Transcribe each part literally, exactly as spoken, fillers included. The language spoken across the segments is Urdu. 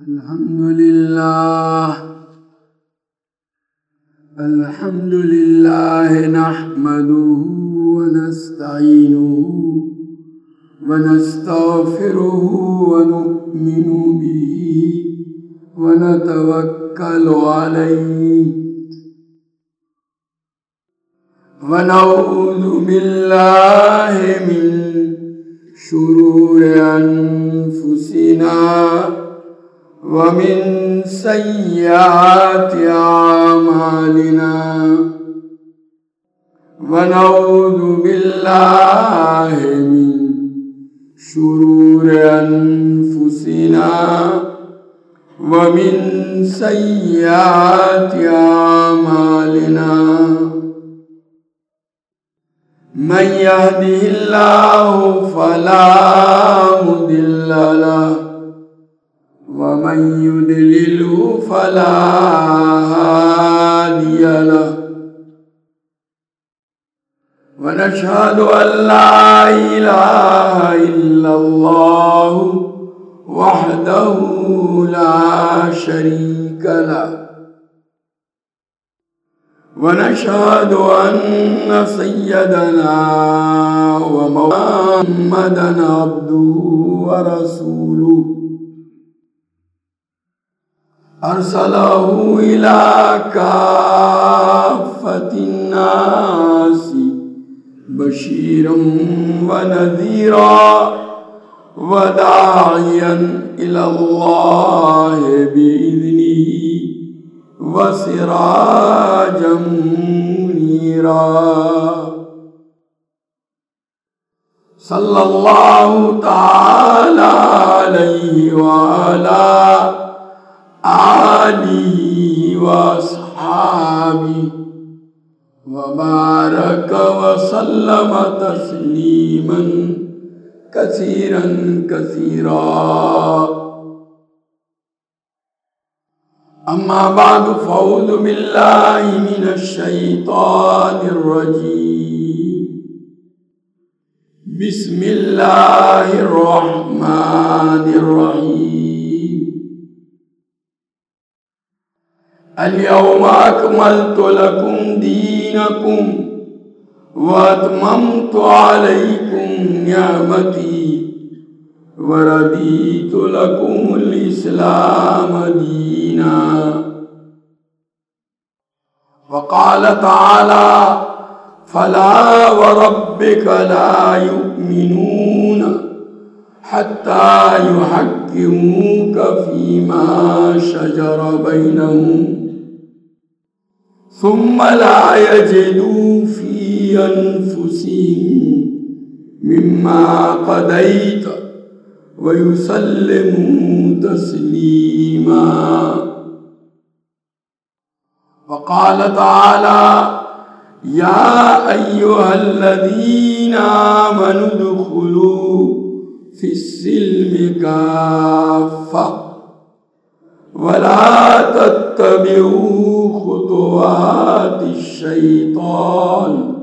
الحمد لله الحمد لله نحمده ونستعينه ونستغفره ونؤمن به ونتوكل عليه ونعوذ بالله من شرور أنفسنا ومن سيئات أعمالنا ونعوذ بالله من شرور أنفسنا ومن سيئات أعمالنا من يهده الله فلا مضل له ومن يضلل فلا هادي له ونشهد أن لا إله إلا الله وحده لا شريك له ونشهد أن سيدنا ومولانا محمدا عبده ورسوله أرسله إلى كافة الناس بشيرا ونذيرا وداعيا إلى الله بإذنه وسراجا منيرا صلى الله تعالى عليه وعلى آله وأصحابه وبارك وسلم تسليما كثيرا كثيرا أما بعد فأعوذ بالله من الشيطان الرجيم بسم الله الرحمن الرحيم اليوم أكملت لكم دينكم وأتممت عليكم نعمتي ورضيت لكم الإسلام دينا وقال تعالى فلا وربك لا يؤمنون حتى يحكموك فيما شجر بينهم ثم لا يجدوا في أنفسهم مما قضيت ويسلموا تسليما وقال تعالى يا أيها الذين آمنوا ادخلوا في السلم كافة ولا تتبعوا خطوات الشيطان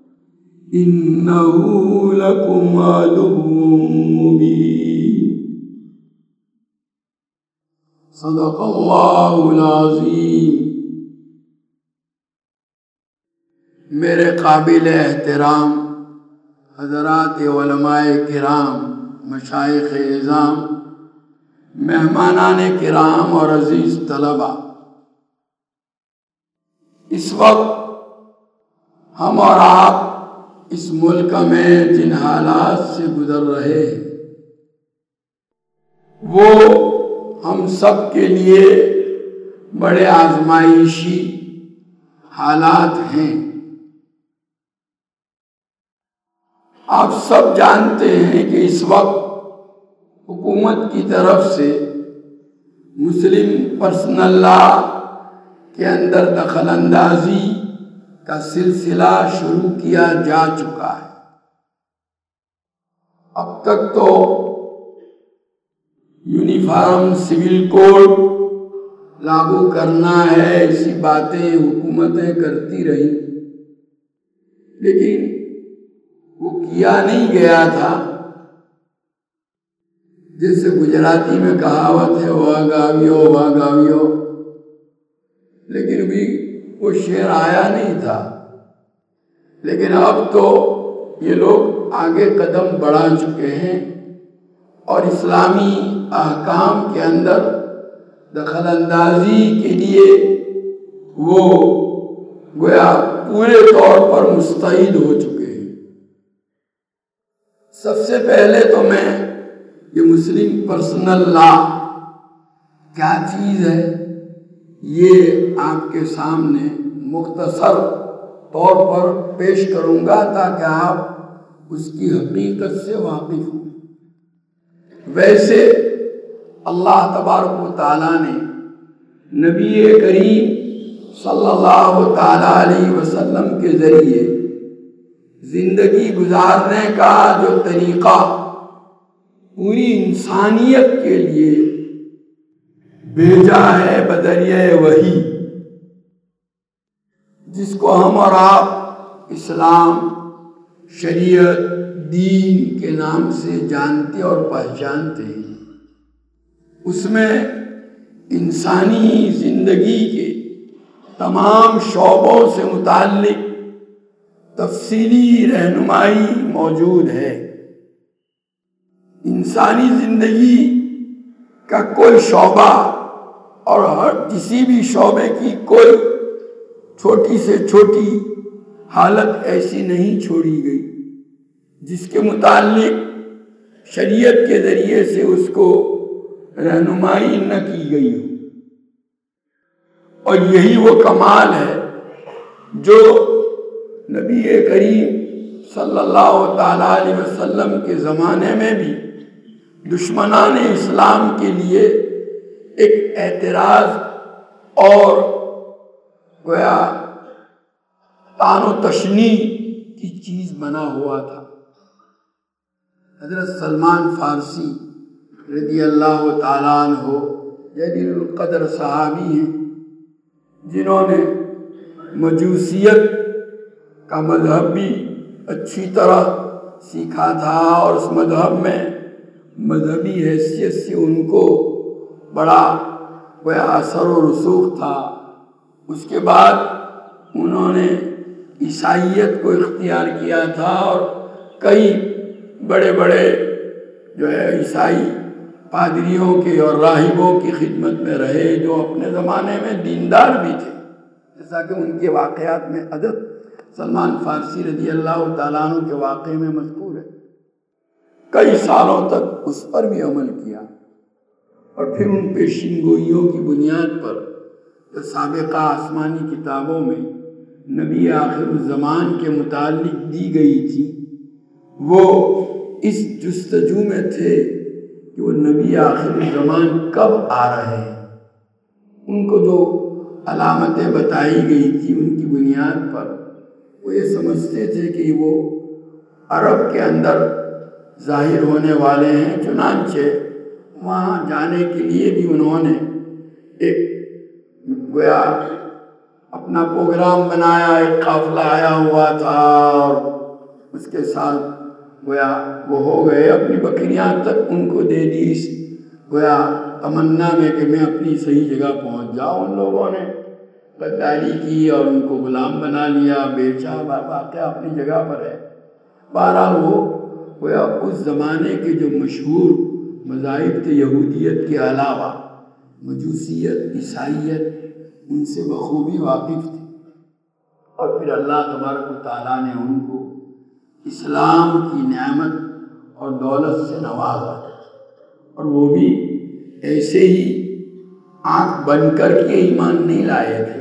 إنه لكم عدو مبين صدق الله العظيم. میرے قابل احترام حضرات علماء کرام، مشائخ اعظام، مہمانان کرام اور عزیز طلبہ، اس وقت ہم اور آپ اس ملک میں جن حالات سے گزر رہے ہیں وہ ہم سب کے لیے بڑے آزمائشی حالات ہیں۔ آپ سب جانتے ہیں کہ اس وقت حکومت کی طرف سے مسلم پرسنل لا کے اندر دخل اندازی کا سلسلہ شروع کیا جا چکا ہے۔ اب تک تو یونیفارم سول کوڈ لاگو کرنا ہے، ایسی باتیں حکومتیں کرتی رہی، لیکن وہ کیا نہیں گیا تھا۔ جیسے گجراتی میں کہاوت ہے واگاگ گاویو واہ گاویو، لیکن ابھی وہ شعر آیا نہیں تھا۔ لیکن اب تو یہ لوگ آگے قدم بڑھا چکے ہیں اور اسلامی احکام کے اندر دخل اندازی کے لیے وہ گویا پورے طور پر مستعد ہو چکے ہیں۔ سب سے پہلے تو میں یہ مسلم پرسنل لا کیا چیز ہے یہ آپ کے سامنے مختصر طور پر پیش کروں گا تاکہ آپ اس کی حقیقت سے واقف ہوں۔ ویسے اللہ تبارک و تعالیٰ نے نبی کریم صلی اللہ تعالیٰ علیہ وسلم کے ذریعے زندگی گزارنے کا جو طریقہ پوری انسانیت کے لیے بھیجا ہے بذریعہ وحی، جس کو ہم اور آپ اسلام، شریعت، دین کے نام سے جانتے اور پہچانتے ہیں، اس میں انسانی زندگی کے تمام شعبوں سے متعلق تفصیلی رہنمائی موجود ہے۔ انسانی زندگی کا کوئی شعبہ اور ہر کسی بھی شعبے کی کوئی چھوٹی سے چھوٹی حالت ایسی نہیں چھوڑی گئی جس کے متعلق شریعت کے ذریعے سے اس کو رہنمائی نہ کی گئی ہو۔ اور یہی وہ کمال ہے جو نبی کریم صلی اللہ تعالیٰ علیہ وسلم کے زمانے میں بھی دشمنان اسلام کے لیے ایک اعتراض اور گویا طعن و تشنیع کی چیز بنا ہوا تھا۔ حضرت سلمان فارسی رضی اللہ تعالیٰ عنہ جلیل القدر صحابی ہیں جنہوں نے مجوسیت کا مذہب بھی اچھی طرح سیکھا تھا اور اس مذہب میں مذہبی حیثیت سے ان کو بڑا کوئی اثر و رسوخ تھا۔ اس کے بعد انہوں نے عیسائیت کو اختیار کیا تھا اور کئی بڑے بڑے جو ہے عیسائی پادریوں کے اور راہبوں کی خدمت میں رہے جو اپنے زمانے میں دیندار بھی تھے، جیسا کہ ان کے واقعات میں حضرت سلمان فارسی رضی اللہ تعالیٰ عنہ کے واقعے میں مذکور ہے۔ کئی سالوں تک اس پر بھی عمل کیا اور پھر ان پیشین گوئیوں کی بنیاد پر جو سابقہ آسمانی کتابوں میں نبی آخر الزمان کے متعلق دی گئی تھی وہ اس جستجو میں تھے کہ وہ نبی آخر الزمان کب آ رہے ہیں۔ ان کو جو علامتیں بتائی گئی تھی ان کی بنیاد پر وہ یہ سمجھتے تھے کہ وہ عرب کے اندر ظاہر ہونے والے ہیں، چنانچہ وہاں جانے کے لیے بھی انہوں نے ایک گویا اپنا پروگرام بنایا، ایک قافلہ آیا ہوا تھا اور اس کے ساتھ گویا وہ ہو گئے، اپنی بکریاں تک ان کو دے دی اس گویا تمنا میں کہ میں اپنی صحیح جگہ پہنچ جاؤں۔ ان لوگوں نے غداری کی اور ان کو غلام بنا لیا، بیچا، واقعہ اپنی جگہ پر ہے۔ بہرحال وہ گویا اس زمانے کے جو مشہور مذاہب تھے یہودیت کے علاوہ مجوسیت، عیسائیت، ان سے بخوبی واقف تھے۔ اور پھر اللہ تبارک و تعالیٰ نے ان کو اسلام کی نعمت اور دولت سے نوازا اور وہ بھی ایسے ہی آنکھ بند کر کے ایمان نہیں لائے تھے،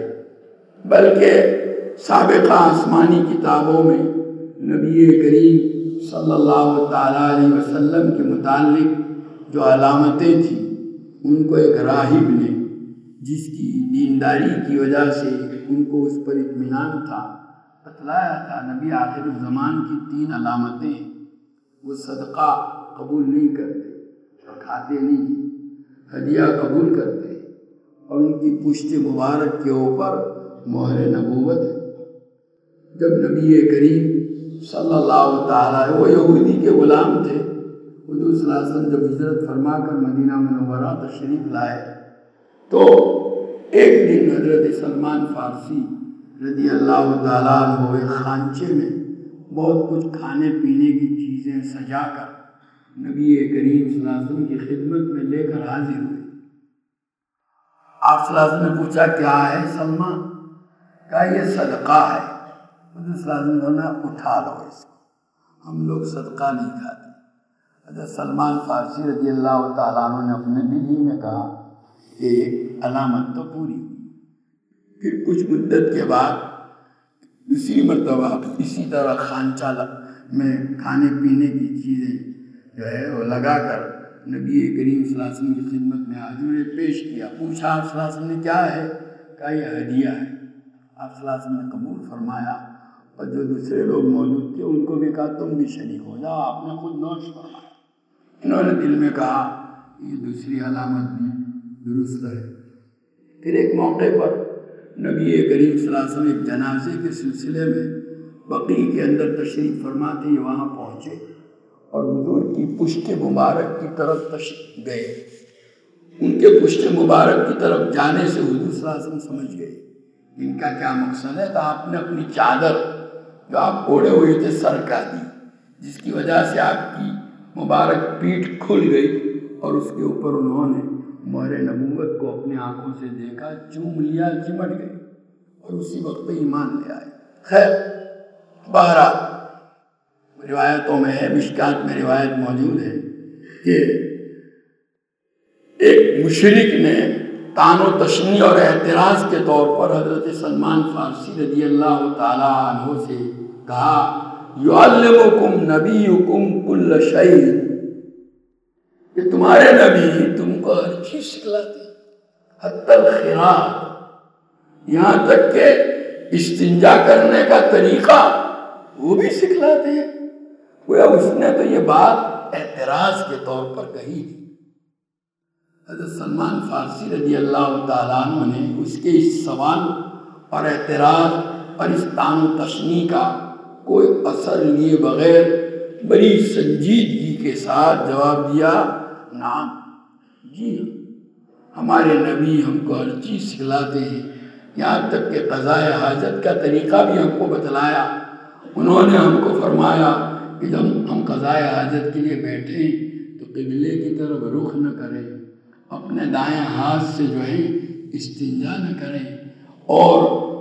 بلکہ سابقہ آسمانی کتابوں میں نبی کریم صلی اللہ تعالیٰ علیہ وسلم کے متعلق جو علامتیں تھیں ان کو ایک راہب نے جس کی دینداری کی وجہ سے ان کو اس پر اطمینان تھا بتلایا تھا۔ نبی آخر الزمان کی تین علامتیں، وہ صدقہ قبول نہیں کرتے اور کھاتے نہیں، ہدیہ قبول کرتے اور ان کی پشت مبارک کے اوپر مہر نبوت ہے۔ جب نبی کریم صلی اللہ تعالیٰ وہ یہودی کے غلام تھے، حضور صلی اللہ علیہ وسلم جب ہجرت فرما کر مدینہ منورہ تشریف لائے تو ایک دن حضرت سلمان فارسی رضی اللہ تعالیٰ عنہ ایک خانچے میں بہت کچھ کھانے پینے کی چیزیں سجا کر نبی کریم صلی اللہ علیہ وسلم کی خدمت میں لے کر حاضر ہوئے۔ آپ صلی اللہ علیہ وسلم نے پوچھا کیا ہے سلمان؟ کہا یہ صدقہ ہے۔ حضرت صلی اللہ علیہ وسلم نے اٹھا لو اس کو، ہم لوگ صدقہ نہیں کھاتے۔ حضرت سلمان فارسی رضی اللہ تعالیٰ عنہ نے اپنے دل ہی میں کہا ایک علامت تو پوری ہوئی۔ پھر کچھ مدت کے بعد دوسری مرتبہ اسی طرح خانچہ میں کھانے پینے کی چیزیں جو ہے وہ لگا کر نبی کریم صلی اللہ علیہ وسلم کی خدمت میں حاضر نے پیش کیا۔ پوچھا آپ صلی اللہ علیہ وسلم نے کیا ہے؟ کہا یہ ہدیہ ہے۔ آپ صلی اللہ علیہ وسلم نے قبول فرمایا، اور جو دوسرے لوگ موجود تھے ان کو بھی کہا تم بھی شریک ہو جاؤ، آپ نے خود نوش فرمایا۔ انہوں نے دل میں کہا یہ دوسری علامت بھی درست ہے۔ پھر ایک موقع پر نبی کریم صلی اللہ علیہ وسلم ایک جنازے کے سلسلے میں بقیع کے اندر تشریف فرما تھے، وہاں پہنچے اور حضور کی پشت مبارک کی طرف تشریف گئے۔ ان کے پشت مبارک کی طرف جانے سے حضور صلی اللہ علیہ وسلم سمجھ گئے ان کا کیا مقصد ہے، تو آپ نے اپنی چادر جو آپ اوڑھے ہوئے تھے سرکا دی، جس کی وجہ سے آپ کی مبارک پیٹھ کھل گئی، اور اس کے اوپر انہوں نے مہر نبوت کو اپنی آنکھوں سے دیکھا، چوم لیا، چمٹ گئے اور اسی وقت ایمان لے آئے۔ خیر بہرحال روایتوں میں ہے، مشکات میں روایت موجود ہے کہ ایک مشرک نے طعن و تشنیع اور اعتراض کے طور پر حضرت سلمان فارسی رضی اللہ تعالیٰ عنہ سے کہا یعلمکم نبیکم کل شیء، کہ تمہارے نبی تم کو ہر چیز سکھلاتے ہیں، حتی الخراط، یہاں تک کہ استنجا کرنے کا طریقہ وہ بھی سکھلاتے ہیں۔ گویا اس نے تو یہ بات اعتراض کے طور پر کہی تھی۔ حضرت سلمان فارسی رضی اللہ تعالیٰ عنہ نے اس کے اس سوال اور اعتراض اور اس طعن و تشنیع کا کوئی اثر لیے بغیر بڑی سنجیدگی کے ساتھ جواب دیا، نعم جی ہمارے نبی ہم کو ہر چیز سکھلاتے ہیں، یہاں تک کہ قضاء حاجت کا طریقہ بھی ہم کو بتلایا۔ انہوں نے ہم کو فرمایا کہ جب ہم قضاء حاجت کے لیے بیٹھیں تو قبلے کی طرف رخ نہ کریں، اپنے دائیں ہاتھ سے جو ہے استنجا نہ کریں، اور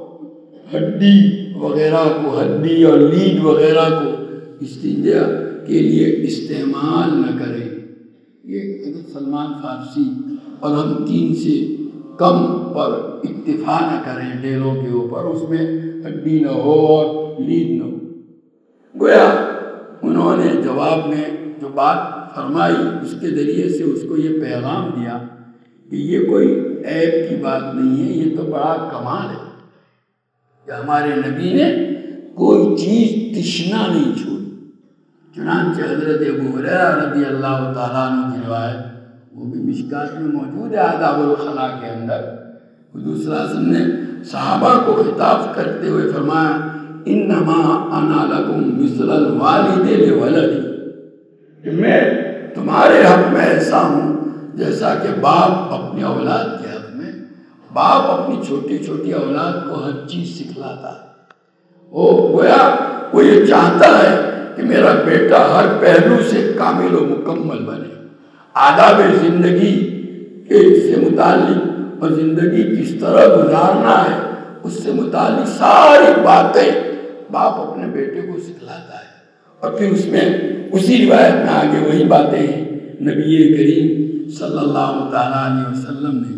ہڈی وغیرہ کو ہڈی اور لید وغیرہ کو استنجا کے لیے استعمال نہ کریں۔ یہ حضرت سلمان فارسی اور ہم تین سے کم پر اکتفا نہ کریں ڈیروں کے اوپر، اس میں ہڈی نہ ہو اور لید نہ ہو۔ گویا انہوں نے جواب میں جو بات فرمائی اس کے ذریعے سے اس کو یہ پیغام دیا کہ یہ کوئی عیب کی بات نہیں ہے، یہ تو بڑا کمال ہے کہ ہمارے نبی نے کوئی چیز تشنا نہیں چھوڑی۔ چنانچہ حضرت ابو ہریرہ رضی اللہ تعالیٰ عنہ کی روایت وہ بھی مشکات میں موجود ہے، آداب الخلا کے اندر حضور صلی اللہ علیہ وسلم نے صحابہ کو خطاب کرتے ہوئے فرمایا انما انا لکم مثل الوالد لولدی، کہ میں تمہارے حق میں ایسا ہوں جیسا کہ باپ اپنی اولاد کے حق میں، باپ اپنی چھوٹی چھوٹی اولاد کو ہر چیز سکھلاتا ہے۔ وہ گویا وہ یہ چاہتا ہے کہ میرا بیٹا ہر پہلو سے کامل و مکمل بنے، آداب زندگی کے سے متعلق اور زندگی کس طرح گزارنا ہے اس سے متعلق ساری باتیں باپ اپنے بیٹے کو سکھلاتا ہے۔ اور پھر اس میں اسی روایت میں آگے وہی باتیں ہیں نبی کریم صلی اللہ تعالیٰ علیہ وسلم نے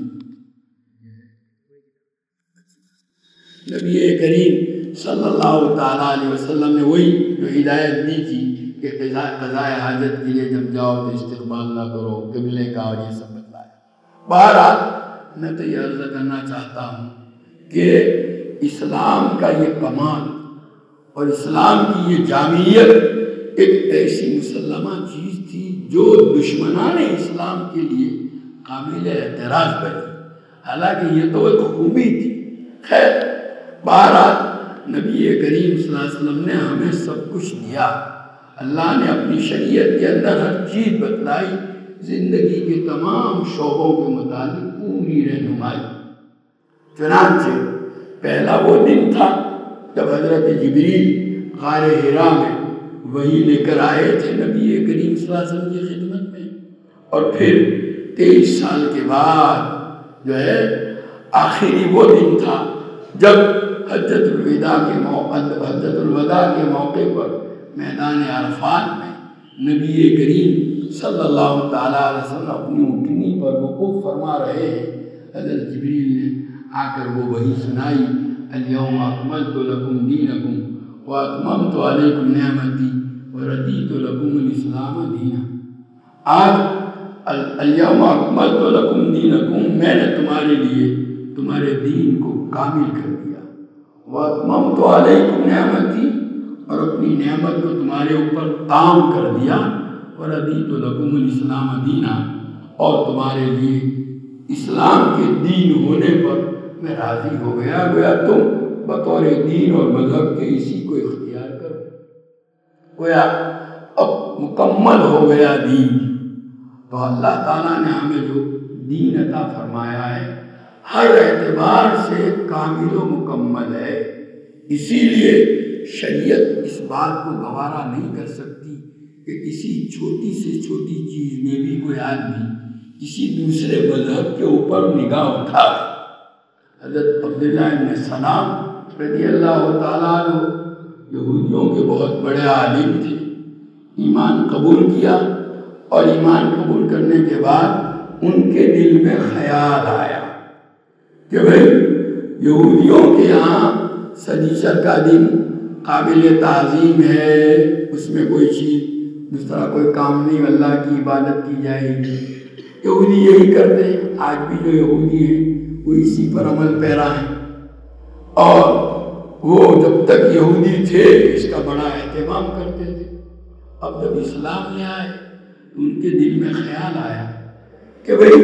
نبی کریم صلی اللہ تعالیٰ علیہ وسلم نے وہی جو ہدایت دی تھی کہ قضاء حاجت کے لیے جب جاؤ تو استقبال نہ کرو قبلے کا، اور یہ سب بتلایا۔ بہرحال میں تو یہ عرض کرنا چاہتا ہوں کہ اسلام کا یہ کمال اور اسلام کی یہ جامعیت ایک ایسی مسلمہ چیز تھی جو دشمنان اسلام کے لیے قابل اعتراض بنی، حالانکہ یہ تو ایک خوبی تھی۔ خیر بہرحال نبی کریم صلی اللہ علیہ وسلم نے ہمیں سب کچھ دیا، اللہ نے اپنی شریعت کے اندر ہر چیز بتلائی، زندگی کے تمام شعبوں کے متعلق پوری رہنمائی۔ چنانچہ پہلا وہ دن تھا جب حضرت جبریل غار حرا میں وحی لے کر آئے تھے نبی کریم صلی اللہ علیہ وسلم کی خدمت میں، اور پھر تیئیس سال کے بعد جو ہے آخری وہ دن تھا جب حجۃ الوداع کے موقع حجۃ الوداع کے موقع پر میدان عرفات میں نبی کریم صلی اللہ تعالیٰ علیہ وسلم اپنی اونٹنی پر وقوف فرما رہے ہیں۔ حضرت جبریل نے آ کر وہ وحی سنائی، الیوم اکملت لکم دینکم واتممت علیکم نعمتی وردیت لکم الاسلام دینا۔ آج الیوم اکملت لکم دینکم، میں نے تمہارے لیے تمہارے دین کو کامل کر دیا، واتممت علیکم نعمتی، اور اپنی نعمت کو تمہارے اوپر تام کر دیا، وردیت لکم الاسلام دینا، اور تمہارے لیے اسلام کے دین ہونے پر میں راضی ہو گیا، گویا تم بطور دین اور مذہب کے اسی کو اختیار کرو، گویا اب مکمل ہو گیا دین۔ تو اللہ تعالیٰ نے ہمیں جو دین عطا فرمایا ہے ہر اعتبار سے کامل و مکمل ہے، اسی لیے شریعت اس بات کو گوارا نہیں کر سکتی کہ کسی چھوٹی سے چھوٹی چیز میں بھی کوئی آدمی کسی دوسرے مذہب کے اوپر نگاہ اٹھائے۔ حضرت عبداللہ بن سلام رضی اللہ تعالیٰ عنہ یہودیوں کے بہت بڑے عالم تھے، ایمان قبول کیا، اور ایمان قبول کرنے کے بعد ان کے دل میں خیال آیا کہ بھئی یہودیوں کے یہاں سنیچر کا دن قابل تعظیم ہے، اس میں کوئی چیز دوسرا کوئی کام نہیں، اللہ کی عبادت کی جائے گی۔ یہودی یہی کرتے ہیں، آج بھی جو یہودی ہیں وہ اسی پر عمل پیرا ہیں، اور وہ جب تک یہودی تھے اس کا بڑا اہتمام کرتے تھے۔ اب جب اسلام لے آئے تو ان کے دل میں خیال آیا کہ بھئی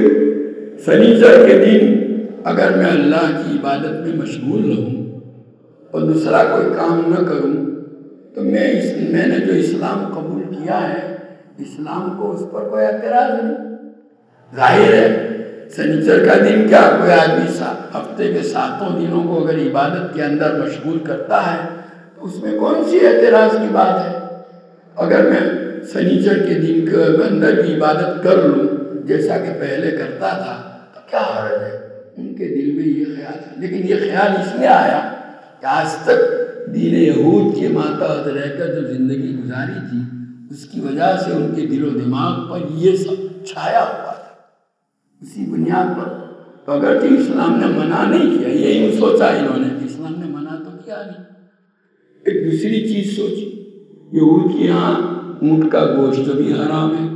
سنیچر کے دن اگر میں اللہ کی عبادت میں مشغول رہوں اور دوسرا کوئی کام نہ کروں تو میں اس میں نے جو اسلام قبول کیا ہے اسلام کو اس پر کوئی اعتراض نہیں۔ ظاہر ہے سنیچر کا دن کیا کوئی آدمی ہفتے کے ساتوں دنوں کو اگر عبادت کے اندر مشغول کرتا ہے تو اس میں کون سی اعتراض کی بات ہے؟ اگر میں سنیچر کے دن کے اندر بھی عبادت کر لوں جیسا کہ پہلے کرتا تھا تو کیا حرج ہے؟ ان کے دل میں یہ خیال ہے، لیکن یہ خیال اس لیے آیا کہ آج تک دین یہود کے ماتحت رہ کر جو زندگی گزاری تھی اس کی وجہ سے ان کے دل و دماغ پر یہ سب چھایا ہوا تھا۔ اسی بنیاد پر تو اگرچہ اسلام نے منع نہیں کیا، یہی سوچا انہوں نے کہ اسلام نے منع تو کیا نہیں، ایک دوسری چیز سوچی، یہود کے یہاں اونٹ کا گوشت بھی حرام ہے۔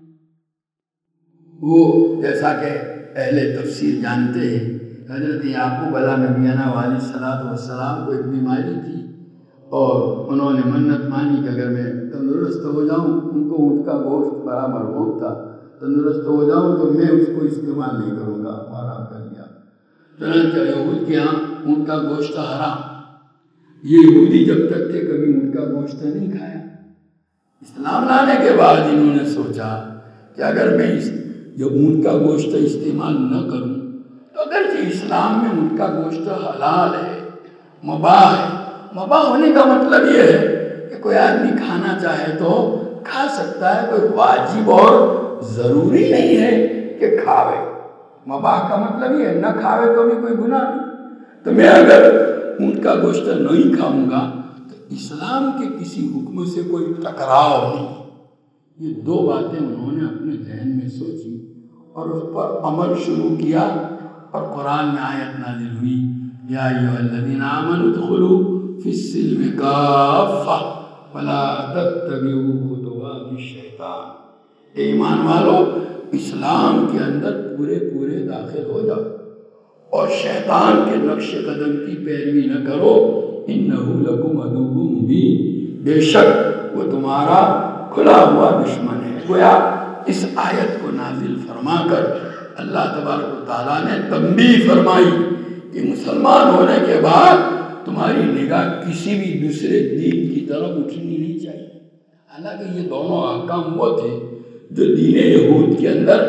وہ جیسا کہ اہل تفسیر جانتے ہیں حضرت یعقوب علیہ نبینا علیہ الصلوۃ والسلام کو ایک بیماری تھی اور انہوں نے منت مانی کہ اگر میں تندرست ہو جاؤں، ان کو اونٹ کا گوشت بڑا مرغوب تھا، تندرست ہو جاؤں تو میں اس کو استعمال نہیں کروں گا، حرام کر دیا۔ چنانچہ یہود کے ہاں اونٹ کا گوشت حرام، یہ یہودی جب تک تھے کبھی اونٹ کا گوشت نہیں کھایا۔ اسلام لانے کے بعد انہوں نے سوچا کہ اگر میں اس جو اونٹ کا گوشت استعمال نہ کروں تو اگرچہ اسلام میں اونٹ کا گوشت حلال ہے، مباح ہے، مباح ہونے کا مطلب یہ ہے کہ کوئی آدمی کھانا چاہے تو کھا سکتا ہے، کوئی واجب اور ضروری نہیں ہے کہ کھاوے۔ مباح کا مطلب یہ ہے نہ کھاوے تو بھی کوئی گناہ نہیں۔ تو میں اگر اونٹ کا گوشت نہیں کھاؤں گا تو اسلام کے کسی حکم سے کوئی ٹکراؤ نہیں۔ یہ دو باتیں انہوں نے اپنے ذہن میں سوچی اور اس پر عمل شروع کیا، اور قرآن میں آیت نازل ہوئی، یا ایھا الذین آمنوا ادخلوا فی السلم کافۃ ولا تتبعوا خطوات الشیطان۔ اے ایمان والو، اسلام کے اندر پورے پورے داخل ہو جاؤ اور شیطان کے نقش قدم کی پیروی نہ کرو، انہ لکم عدو مبین، بے شک وہ تمہارا کھلا ہوا دشمن ہے۔ گویا اس آیت کو نازل فرما کر اللہ تبارک و تعالیٰ نے تنبیہ فرمائی کہ مسلمان ہونے کے بعد تمہاری نگاہ کسی بھی دوسرے دین کی طرف اٹھنی نہیں چاہیے۔ حالانکہ یہ دونوں احکام وہ تھے جو دین یہود کے اندر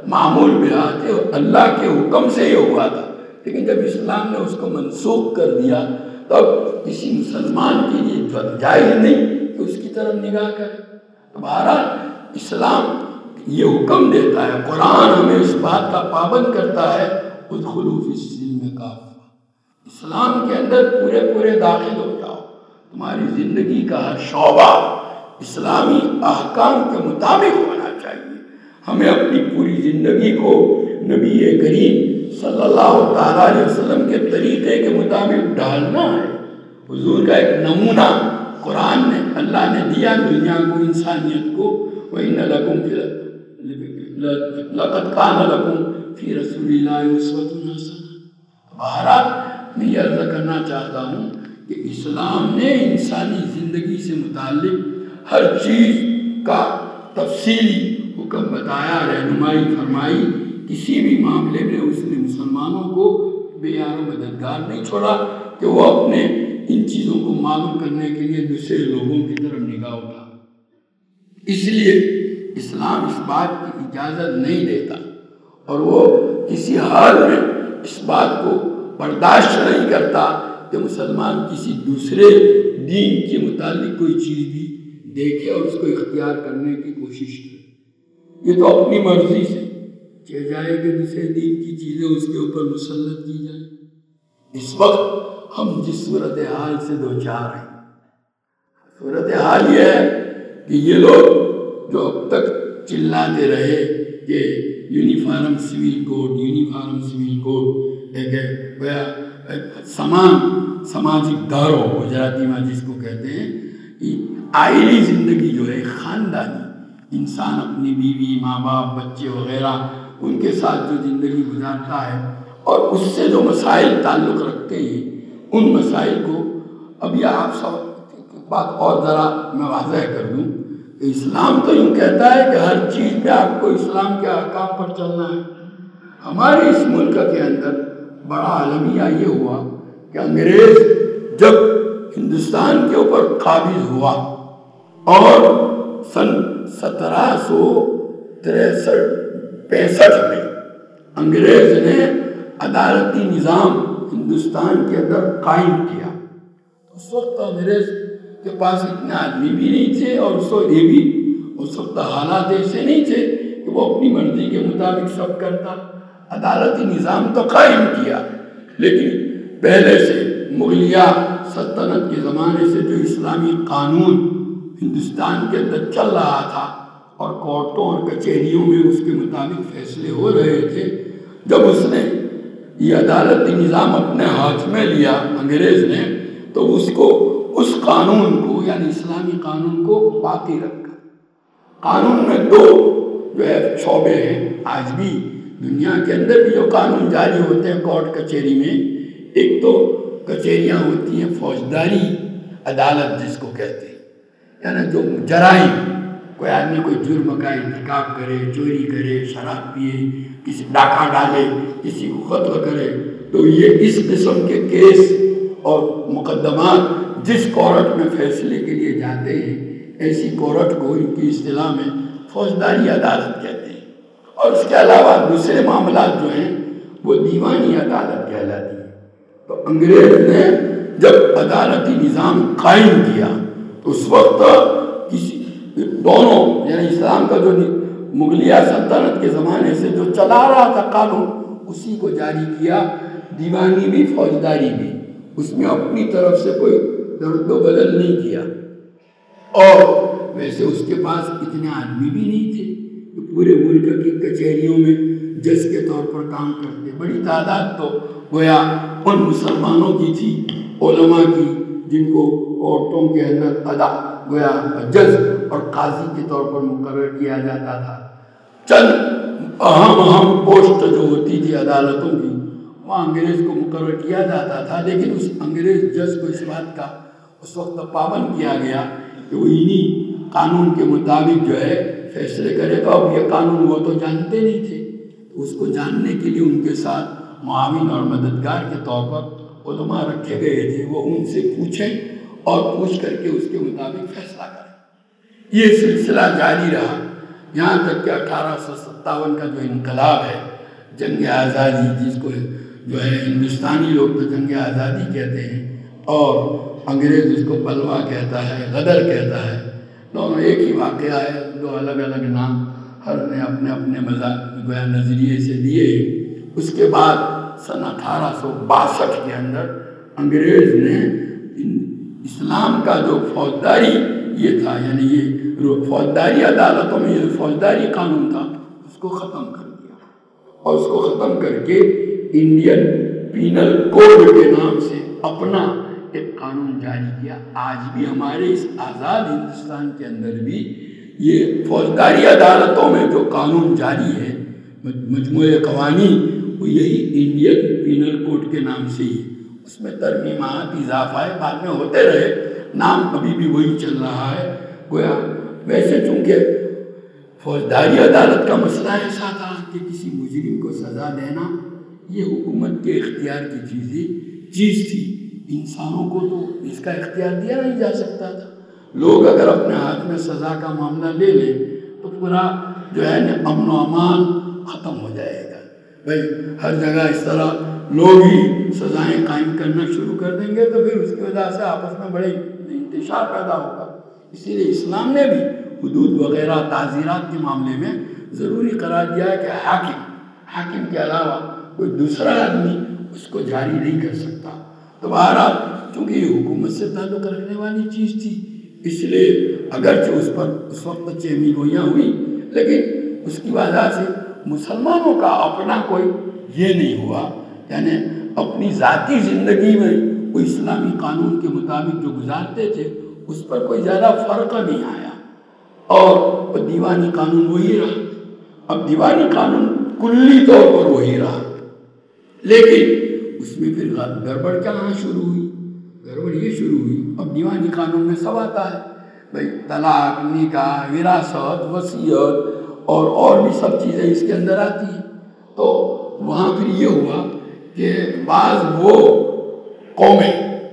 معمول بیات ہے اور اللہ کے حکم سے یہ ہوا تھا، لیکن جب اسلام نے اس کو منسوخ کر دیا تب کسی مسلمان کے لیے جائز نہیں کہ اس کی طرف نگاہ کرے۔ تمہارا اسلام یہ حکم دیتا ہے، قرآن ہمیں اس بات کا پابند کرتا ہے ادخلوا فی السلم کافہ، اسلام کے اندر پورے پورے داخل ہو جاؤ، تمہاری زندگی کا ہر شعبہ اسلامی احکام کے مطابق ہونا چاہیے۔ ہمیں اپنی پوری زندگی کو نبی کریم صلی اللہ تعالیٰ علیہ وسلم کے طریقے کے مطابق ڈالنا ہے۔ حضور کا ایک نمونہ قرآن نے اللہ نے دیا دنیا کو، انسانیت کو، وَإِنَّ لَكُمْ فِي لَقَدْ كَانَ لَكُمْ فِي رَسُولِ اللَّهِ أُسْوَةٌ حَسَنَةٌ۔ بہرحال میں یہ عرض کرنا چاہتا ہوں کہ اسلام نے انسانی زندگی سے متعلق ہر چیز کا تفصیلی حکم بتایا، رہنمائی فرمائی۔ کسی بھی معاملے میں اس نے مسلمانوں کو بے یار و مددگار نہیں چھوڑا کہ وہ اپنے ان چیزوں کو معلوم کرنے کے لیے دوسرے لوگوں کی طرف نگاہ اٹھا۔ اس لیے اسلام اس بات کی اجازت نہیں دیتا اور وہ کسی حال میں اس بات کو برداشت نہیں کرتا کہ مسلمان کسی دوسرے دین کے متعلق کوئی چیز بھی دیکھے اور اس کو اختیار کرنے کی کوشش کرے۔ یہ تو اپنی مرضی سے چاہ جائے کہ دوسرے دین کی چیزیں اس کے اوپر مسلط کی جائیں۔ اس وقت ہم جس صورتحال سے دو چار ہیں، صورتحال یہ ہے کہ یہ لوگ جو اب تک چلاتے رہے کہ uniform civil code uniform civil code ایک ہے سمان سماجک دارو گجراتی میں جس کو کہتے ہیں، آئلی زندگی جو ہے خاندانی، انسان اپنی بیوی ماں باپ بچے وغیرہ ان کے ساتھ جو زندگی گزارتا ہے اور اس سے جو مسائل تعلق رکھتے ہیں ان مسائل کو، اب یہ آپ سب بات اور ذرا میں واضح کر دوں کہ اسلام تو یوں کہتا ہے کہ ہر چیز میں آپ کو اسلام کے احکام پر چلنا ہے۔ ہمارے اس ملک کے اندر بڑا المیہ یہ ہوا کہ انگریز جب ہندوستان کے اوپر قابض ہوا اور سن سترہ سو تریسٹھ پینسٹھ میں انگریز نے عدالتی نظام ہندوستان کے اندر قائم کیا۔ اس وقت انگریز کے پاس اتنے آدمی بھی نہیں تھے اور اس وقت یہ بھی اس وقت حالات ایسے نہیں تھے کہ وہ اپنی مرضی کے مطابق سب کرتا۔ عدالتی نظام تو قائم کیا، لیکن پہلے سے مغلیہ سلطنت کے زمانے سے جو اسلامی قانون ہندوستان کے اندر چل رہا تھا اور کورٹوں اور کچہریوں میں اس کے مطابق فیصلے ہو رہے تھے، جب اس نے یہ عدالتی نظام اپنے ہاتھ میں لیا انگریز نے، تو اس کو اس قانون کو یعنی اسلامی قانون کو باقی رکھا۔ قانون میں دو جو ہے شعبے ہیں، آج بھی دنیا کے اندر بھی جو قانون جاری ہوتے ہیں کورٹ کچہری میں، ایک تو کچہریاں ہوتی ہیں فوجداری عدالت جس کو کہتے ہیں، یعنی جو جرائم، کوئی آدمی کوئی جرم کا ارتکاب کرے، چوری کرے، شراب پیے، کسی ڈاکہ ڈالے، کسی کو قتل کرے، تو یہ اس قسم کے کیس اور مقدمات جس کورٹ میں فیصلے کے لیے جاتے ہیں، ایسی کورٹ کو ان کی اصطلاح میں فوجداری عدالت کہتے ہیں۔ اور اس کے علاوہ دوسرے معاملات جو ہیں وہ دیوانی عدالت کہلاتی ہیں۔ تو انگریز نے جب عدالتی نظام قائم کیا تو اس وقت کسی دونوں یعنی اسلام کا جو مغلیہ سلطنت کے زمانے سے جو چلا رہا تھا قانون، اسی کو جاری کیا، دیوانی بھی فوجداری بھی، اس میں اپنی طرف سے کوئی درد و بدل نہیں کیا۔ اور ویسے اس کے پاس اتنے آدمی بھی نہیں تھے کہ پورے ملک کی کچہریوں میں جج کے طور پر کام کرتے، بڑی تعداد تو گویا ان مسلمانوں کی تھی، علماء کی، جن کو عورتوں کے اندر ادا گویا جج اور قاضی کے طور پر مقرر کیا جاتا تھا۔ چند اہم اہم پوسٹ جو ہوتی تھی عدالتوں کی وہاں انگریز کو مقرر کیا جاتا تھا، لیکن اس انگریز جج کو اس بات کا اس وقت پابند کیا گیا کہ وہ انہی قانون کے مطابق جو ہے فیصلے کرے گا۔ اب یہ قانون وہ تو جانتے نہیں تھے، اس کو جاننے کے لیے ان کے ساتھ معاون اور مددگار کے طور پر علماء رکھے گئے تھے، وہ ان سے پوچھیں اور پوچھ کر کے اس کے مطابق فیصلہ کریں۔ یہ سلسلہ جاری رہا۔ یہاں تک کہ اٹھارہ سو ستاون کا جو انقلاب ہے، جنگ آزادی، جس کو جو ہے ہندوستانی لوگ تو جنگ آزادی کہتے ہیں اور انگریز اس کو بلوا کہتا ہے، غدر کہتا ہے، دونوں ایک ہی واقعہ ہے، دو الگ الگ نام ہر نے اپنے اپنے مذہب گویا نظریے سے دیے۔ اس کے بعد سن اٹھارہ سو باسٹھ کے اندر انگریز نے اسلام کا جو فوجداری یہ تھا، یعنی یہ فوجداری عدالتوں میں یہ فوجداری قانون تھا، اس کو ختم کر دیا اور اس کو ختم کر کے انڈین پینل کوڈ کے نام سے اپنا ایک قانون جاری کیا۔ آج بھی ہمارے اس آزاد ہندوستان کے اندر بھی یہ فوجداری عدالتوں میں جو قانون جاری ہے، مجموعہ قوانین، وہ یہی انڈین پینل کوڈ کے نام سے ہی، اس میں ترمیمات اضافہ بعد میں ہوتے رہے، نام ابھی بھی وہی چل رہا ہے گویا۔ ویسے چونکہ فوجداری عدالت کا مسئلہ ایسا تھا کہ کسی مجرم کو سزا دینا یہ حکومت کے اختیار کی چیزی چیز تھی، انسانوں کو تو اس کا اختیار دیا نہیں جا سکتا تھا۔ لوگ اگر اپنے ہاتھ میں سزا کا معاملہ لے لیں تو پورا جو ہے امن و امان ختم ہو جائے گا۔ بھائی ہر جگہ اس طرح لوگ ہی سزائیں قائم کرنا شروع کر دیں گے تو پھر اس کی وجہ سے آپس میں بڑے انتشار پیدا ہوگا۔ اسی لیے اسلام نے بھی حدود وغیرہ تعزیرات کے معاملے میں ضروری قرار دیا ہے کہ حاکم حاکم کے علاوہ کوئی دوسرا آدمی اس کو جاری نہیں کر سکتا۔ تو بہرحال چونکہ یہ حکومت سے تعلق رکھنے والی چیز تھی، اس لیے اگرچہ اس پر اس وقت چہمی گوئیاں ہوئی، لیکن اس کی وجہ سے مسلمانوں کا اپنا کوئی یہ نہیں ہوا، یعنی اپنی ذاتی زندگی میں وہ اسلامی قانون کے مطابق جو گزارتے تھے اس پر کوئی زیادہ فرق نہیں آیا، اور دیوانی قانون وہی رہا۔ اب دیوانی قانون کلی طور پر وہی رہا، لیکن اس میں پھر گڑبڑ کہاں شروع ہوئی؟ گڑبڑ یہ شروع ہوئی، اب دیوانی قانون میں سب آتا ہے، بھائی طلاق، نکاح، وراثت، وصیت اور اور بھی سب چیزیں اس کے اندر آتی ہیں۔ تو وہاں پھر یہ ہوا کہ بعض وہ قومیں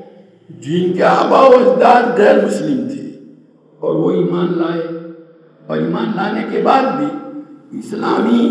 جن کے آباء و اجداد غیر مسلم تھے اور وہ ایمان لائے، اور ایمان لانے کے بعد بھی اسلامی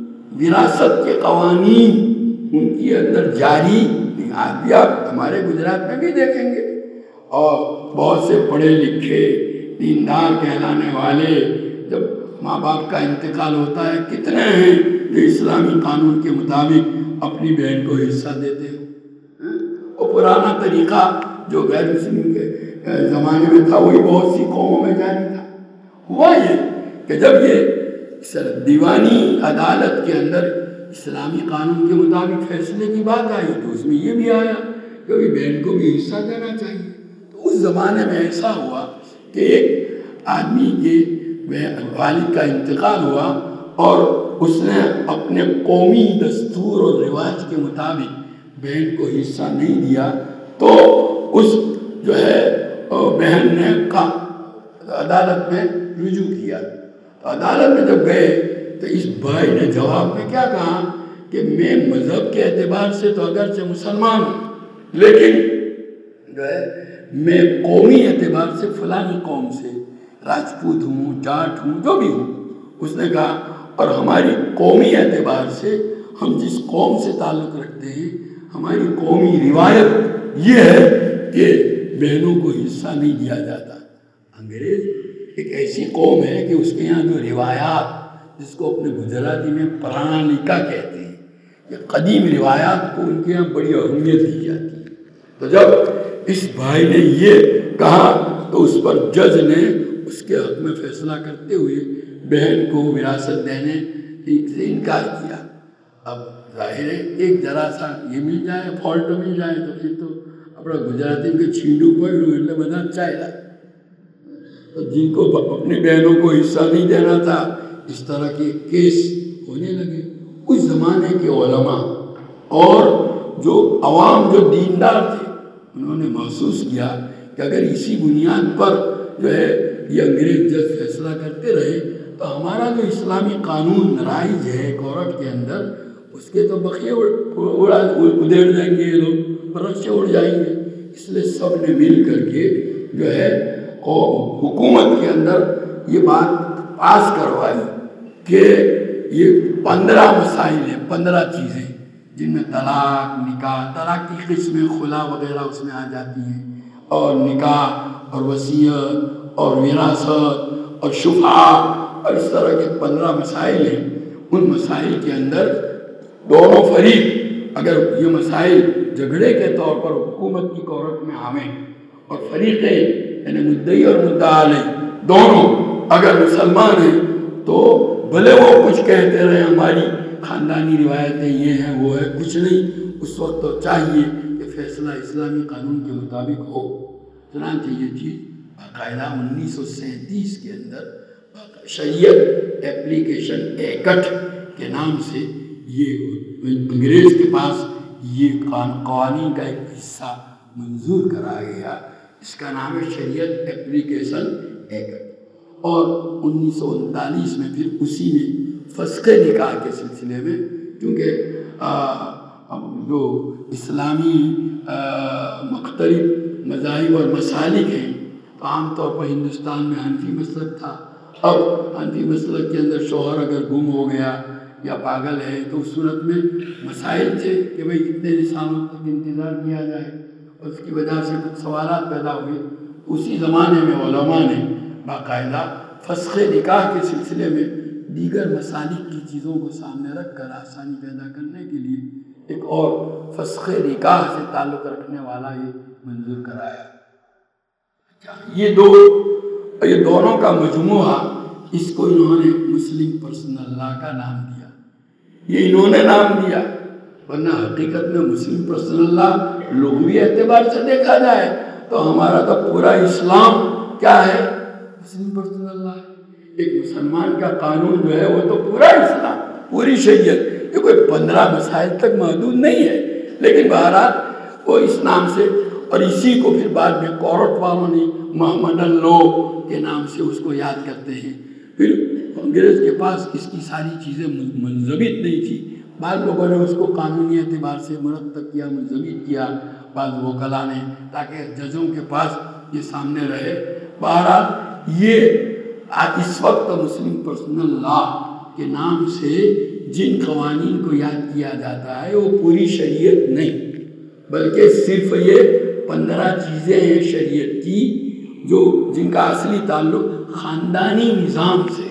وراثت کے قوانین ان کے اندر جاری نہیں۔ آج بھی آپ ہمارے گجرات میں بھی دیکھیں گے، اور بہت سے پڑھے لکھے دیندار کہلانے والے جب ماں باپ کا انتقال ہوتا ہے کتنے ہیں جو اسلامی قانون کے مطابق اپنی بہن کو حصہ دیتے ہیں۔ وہ پرانا طریقہ جو غیر مسلم کے زمانے میں تھا وہی بہت سی قوموں میں جاری تھا۔ ہوا یہ کہ جب یہ دیوانی عدالت کے اندر اسلامی قانون کے مطابق فیصلے کی بات آئی تو اس میں یہ بھی آیا کہ بہن کو بھی حصہ دینا چاہیے۔ تو اس زمانے میں ایسا ہوا کہ ایک آدمی کے والد کا انتقال ہوا اور اس نے اپنے قومی دستور اور رواج کے مطابق بہن کو حصہ نہیں دیا، تو اس جو ہے بہن نے عدالت میں رجوع کیا۔ تو عدالت میں جب گئے تو اس بھائی نے جواب میں کیا کہا کہ میں مذہب کے اعتبار سے تو اگرچہ مسلمان ہوں، لیکن جو ہے میں قومی اعتبار سے فلانی قوم سے راجپوت ہوں، جاٹ ہوں، جو بھی ہوں۔ اس نے کہا اور ہماری قومی اعتبار سے ہم جس قوم سے تعلق رکھتے ہیں ہماری قومی روایت یہ ہے کہ بہنوں کو حصہ نہیں دیا جاتا۔ انگریز ایک ایسی قوم ہے کہ اس کے یہاں جو روایات، جس کو اپنے گجراتی میں پرانیکا کہتے ہیں، یہ قدیم روایات کو ان کے یہاں بڑی اہمیت دی جاتی ہے۔ تو جب اس بھائی نے یہ کہا تو اس پر جج نے اس کے حق میں فیصلہ کرتے ہوئے بہن کو وراثت دینے سے انکار کیا۔ اب ظاہر ہے ایک ذرا سا یہ مل جائے، فالٹ مل جائے تو پھر تو اپنا گجراتی کے چھینڈو پڑ لوں એટલે બધા ચાલ્યા۔ تو جن کو اپنی بہنوں کو حصہ نہیں دینا تھا اس طرح کے کیس ہونے لگے۔ اس زمانے کے علماء اور جو عوام جو دیندار تھے انہوں نے محسوس کیا کہ اگر اسی بنیاد پر جو ہے یہ انگریز جج فیصلہ کرتے رہے تو ہمارا جو اسلامی قانون رائج ہے کورٹ کے اندر اس کے تو بقیے ادھیڑ جائیں گے، یہ لوگ رقصے اڑ جائیں گے۔ اس لیے سب نے مل کر کے جو ہے حکومت کے اندر یہ بات پاس کروائی کہ یہ پندرہ مسائل ہیں، پندرہ چیزیں جن میں طلاق، نکاح، طلاق کی قسمیں خلا وغیرہ اس میں آ جاتی ہیں، اور نکاح اور وصیت اور وراثت اور شفعہ اور اس طرح کے پندرہ مسائل ہیں۔ ان مسائل کے اندر دونوں فریق اگر یہ مسائل جھگڑے کے طور پر حکومت کی کورٹ میں آویں اور فریقیں یعنی مدعی اور مدعا علیہ دونوں اگر مسلمان ہیں تو بھلے وہ کچھ کہتے رہے ہماری خاندانی روایتیں یہ ہیں وہ ہے، کچھ نہیں، اس وقت تو چاہیے کہ فیصلہ اسلامی قانون کے مطابق ہو۔ چنانچہ یہ چیز باقاعدہ انیس سو سینتیس کے اندر شریعت اپلیکیشن ایکٹ کے نام سے یہ انگریز کے پاس یہ قوانین کا ایک حصہ منظور کرا گیا، اس کا نام ہے شریعت اپلیکیشن ایکٹ۔ اور انیس سو انتالیس میں پھر اسی میں فسخ نکاح کے سلسلے میں، کیونکہ جو اسلامی مختلف مذاہب اور مسالک ہیں تو عام طور پر ہندوستان میں حنفی مسلک تھا۔ اب حنفی مسلک کے اندر شوہر اگر گم ہو گیا یا پاگل ہے تو اس صورت میں مسائل تھے کہ بھئی کتنے سالوں تک انتظار کیا جائے، اور اس کی وجہ سے کچھ سوالات پیدا ہوئے۔ اسی زمانے میں علماء نے باقاعدہ فسخ نکاح کے سلسلے میں دیگر مسالک کی چیزوں کو سامنے رکھ کر آسانی پیدا کرنے کے لیے ایک اور فسخ نکاح سے تعلق رکھنے والا یہ منظور کرایا۔ یہ دو یہ دونوں کا مجموعہ، اس کو انہوں نے مسلم پرسنل لا کا نام دیا، یہ انہوں نے نام دیا، ورنہ حقیقت میں مسلم پرسنل لا لغوی اعتبار سے دیکھا جائے تو ہمارا تو پورا اسلام کیا ہے؟ مسلم پرسنل لا ہے۔ ایک مسلمان کا قانون جو ہے وہ تو پورا اسلام، پوری شریعت، یہ کوئی پندرہ مسائل تک محدود نہیں ہے، لیکن بہرحال وہ اس نام سے، اور اسی کو پھر بعد میں کورٹ والوں نے محمدن لو کے نام سے اس کو یاد کرتے ہیں۔ پھر انگریز کے پاس اس کی ساری چیزیں منضبط نہیں تھی، بعض لوگوں نے اس کو قانونی اعتبار سے مرتب کیا، منضبط کیا، بعض وکلا نے، تاکہ ججوں کے پاس یہ سامنے رہے۔ بہرحال یہ اس وقت مسلم پرسنل لا کے نام سے جن قوانین کو یاد کیا جاتا ہے وہ پوری شریعت نہیں، بلکہ صرف یہ پندرہ چیزیں ہیں شریعت کی جو جن کا اصلی تعلق خاندانی نظام سے،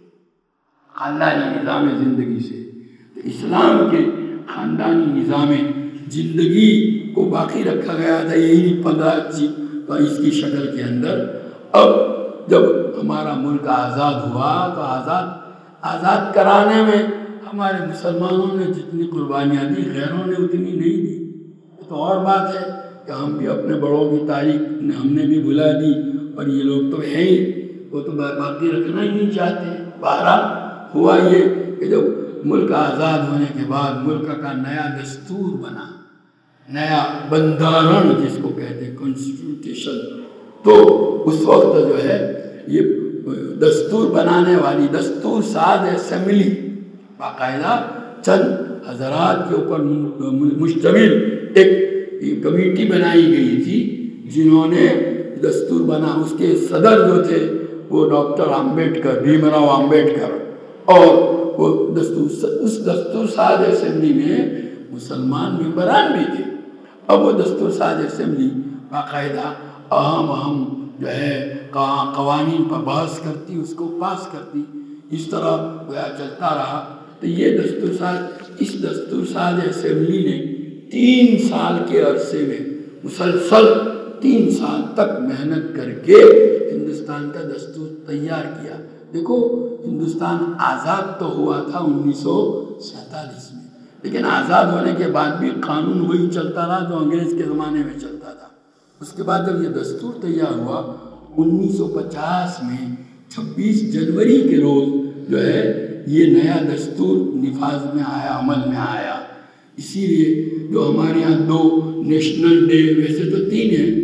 خاندانی نظام زندگی سے۔ اسلام کے خاندانی نظام زندگی کو باقی رکھا گیا تھا یہی پندرہ چیز اس کی شکل کے اندر۔ اب جب ہمارا ملک آزاد ہوا تو آزاد آزاد کرانے میں ہمارے مسلمانوں نے جتنی قربانیاں دی غیروں نے اتنی نہیں دی۔ تو اور بات ہے کہ ہم بھی اپنے بڑوں کی تاریخ ہم نے بھی بھلا دی، اور یہ لوگ تو ہیں ہی، وہ تو باقی رکھنا ہی نہیں چاہتے۔ بہرحال ہوا یہ کہ جب ملک آزاد ہونے کے بعد ملک کا نیا دستور بنا، نیا بندرن جس کو کہتے ہیں کانسٹیٹیوشن، تو اس وقت جو ہے یہ دستور بنانے والی دستور ساز اسمبلی باقاعدہ چند حضرات کے اوپر مشتمل ایک کمیٹی بنائی گئی تھی جنہوں نے دستور بنا۔ اس کے صدر جو تھے وہ ڈاکٹر امبیڈکر، بھیم راؤ امبیڈکر، اور وہ دستور اس دستور ساز اسمبلی میں مسلمان ممبران بھی تھے۔ اب وہ دستور ساز اسمبلی باقاعدہ اہم اہم جو ہے قوانین پر بحث کرتی، اس کو پاس کرتی، اس طرح گویا چلتا رہا۔ تو یہ دستور ساز اس دستور ساز اسمبلی نے تین سال کے عرصے میں مسلسل تین سال تک محنت کر کے ہندوستان کا دستور تیار کیا۔ دیکھو ہندوستان آزاد تو ہوا تھا انیس سو سینتالیس میں، لیکن آزاد ہونے کے بعد بھی قانون وہی چلتا رہا جو انگریز کے زمانے میں چلتا تھا۔ اس کے بعد جب یہ دستور تیار ہوا انیس سو پچاس میں چھبیس جنوری کے روز جو ہے یہ نیا دستور نفاذ میں آیا، عمل میں آیا۔ اسی لیے جو ہمارے یہاں دو نیشنل ڈے، ویسے تو تین ہیں،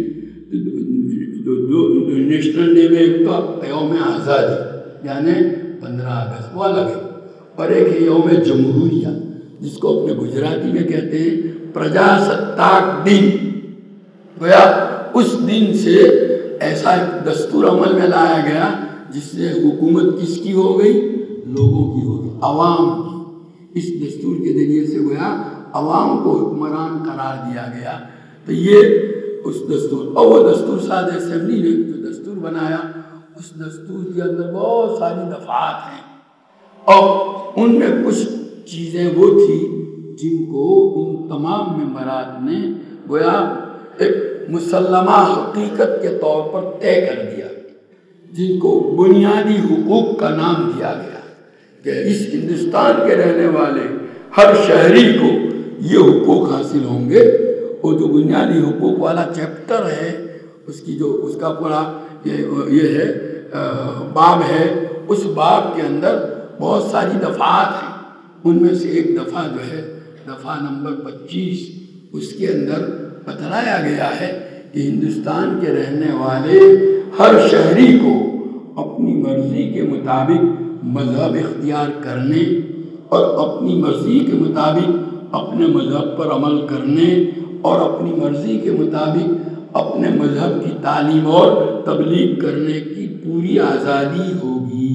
دو نیشنل ڈے میں ایک تو یوم آزادی یعنی پندرہ اگست وہ الگ ہے، اور ایک ہے یوم جمہوریہ جس کو اپنے گجراتی میں کہتے ہیں پرجاستاک دن۔ گویا اس دن سے ایسا ایک دستور عمل میں لایا گیا جس سے حکومت کس کی ہو گئی؟ لوگوں کی ہو گئی، عوام کی۔ اس دستور کے ذریعے سے گویا عوام کو حکمران قرار دیا گیا۔ تو یہ اس دستور، اور وہ دستور ساز اسمبلی نے جو دستور بنایا، اس دستور کے اندر بہت ساری دفعات ہیں، اور ان میں کچھ چیزیں وہ تھی جن کو ان تمام ممبرات نے گویا ایک مسلمہ حقیقت کے طور پر طے کر دیا، جن کو بنیادی حقوق کا نام دیا گیا کہ اس ہندوستان کے رہنے والے ہر شہری کو یہ حقوق حاصل ہوں گے۔ وہ جو بنیادی حقوق والا چیپٹر ہے، اس کی جو اس کا پورا یہ یہ ہے باب ہے، اس باب کے اندر بہت ساری دفعات ہیں۔ ان میں سے ایک دفعہ جو ہے دفعہ نمبر پچیس، اس کے اندر بتلایا گیا ہے کہ ہندوستان کے رہنے والے ہر شہری کو اپنی مرضی کے مطابق مذہب اختیار کرنے اور اپنی مرضی کے مطابق اپنے مذہب پر عمل کرنے اور اپنی مرضی کے مطابق اپنے مذہب کی تعلیم اور تبلیغ کرنے کی پوری آزادی ہوگی۔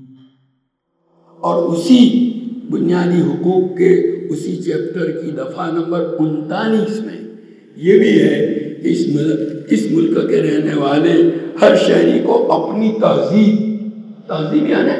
اور اسی بنیادی حقوق کے اسی چیپٹر کی دفعہ نمبر انتالیس میں یہ بھی ہے کہ اس اس ملک کے رہنے والے ہر شہری کو اپنی تہذیب تہذیب یعنی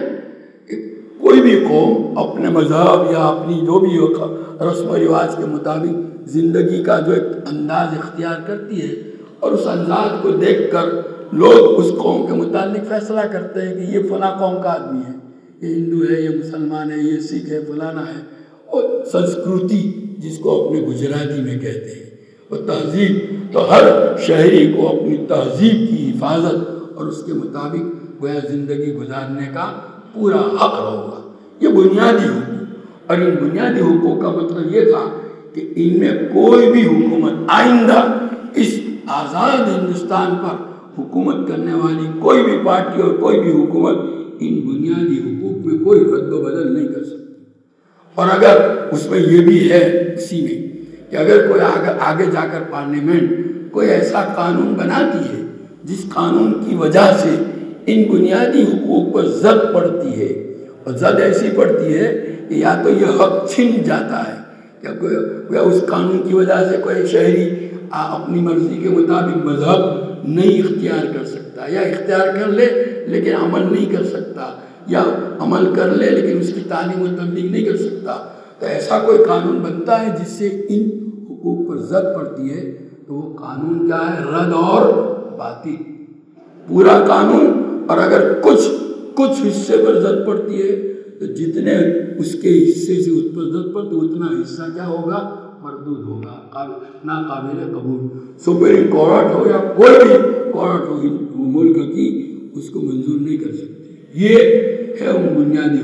کوئی بھی قوم اپنے مذہب یا اپنی جو بھی رسم و رواج کے مطابق زندگی کا جو ایک انداز اختیار کرتی ہے، اور اس انداز کو دیکھ کر لوگ اس قوم کے متعلق فیصلہ کرتے ہیں کہ یہ فلاں قوم کا آدمی ہے، یہ ہندو ہے، یہ مسلمان ہے، یہ سکھ ہے، فلانا ہے۔ اور سنسکرتی جس کو اپنے گجراتی میں کہتے ہیں، اور تہذیب، تو ہر شہری کو اپنی تہذیب کی حفاظت اور اس کے مطابق گویا زندگی گزارنے کا پورا حق ہوگا۔ یہ بنیادی حقوق، اور ان بنیادی حقوق کا مطلب یہ تھا کہ ان میں کوئی بھی حکومت آئندہ اس آزاد ہندوستان پر حکومت کرنے والی کوئی بھی پارٹی اور کوئی بھی حکومت ان بنیادی حقوق میں کوئی رد و بدل نہیں کر سکتی۔ اور اگر اس میں یہ بھی ہے اسی میں کہ اگر کوئی آگے آگے جا کر پارلیمنٹ کوئی ایسا قانون بناتی ہے جس قانون کی وجہ سے ان بنیادی حقوق پر زد پڑتی ہے، اور زد ایسی پڑتی ہے کہ یا تو یہ حق چھن جاتا ہے کہ کوئی اس قانون کی وجہ سے کوئی شہری اپنی مرضی کے مطابق مذہب نہیں اختیار کر سکتا، یا اختیار کر لے لیکن عمل نہیں کر سکتا، یا عمل کر لے لیکن اس کی تعلیم و تبلیغ نہیں کر سکتا۔ تو ایسا کوئی قانون بنتا ہے جس سے ان حقوق پر زد پڑتی ہے، تو وہ قانون کیا ہے؟ رد اور باطل، پورا قانون۔ اور اگر کچھ کچھ حصے پر زد پڑتی ہے تو جتنے اس کے حصے سے اس پر زد پڑتی اتنا حصہ کیا ہوگا؟ مردود ہوگا، ناقابل قبول۔ سپریم کورٹ ہو یا کوئی بھی کورٹ ہو ملک کی، اس کو منظور نہیں کر سکتی۔ یہ ہے ان بنیادی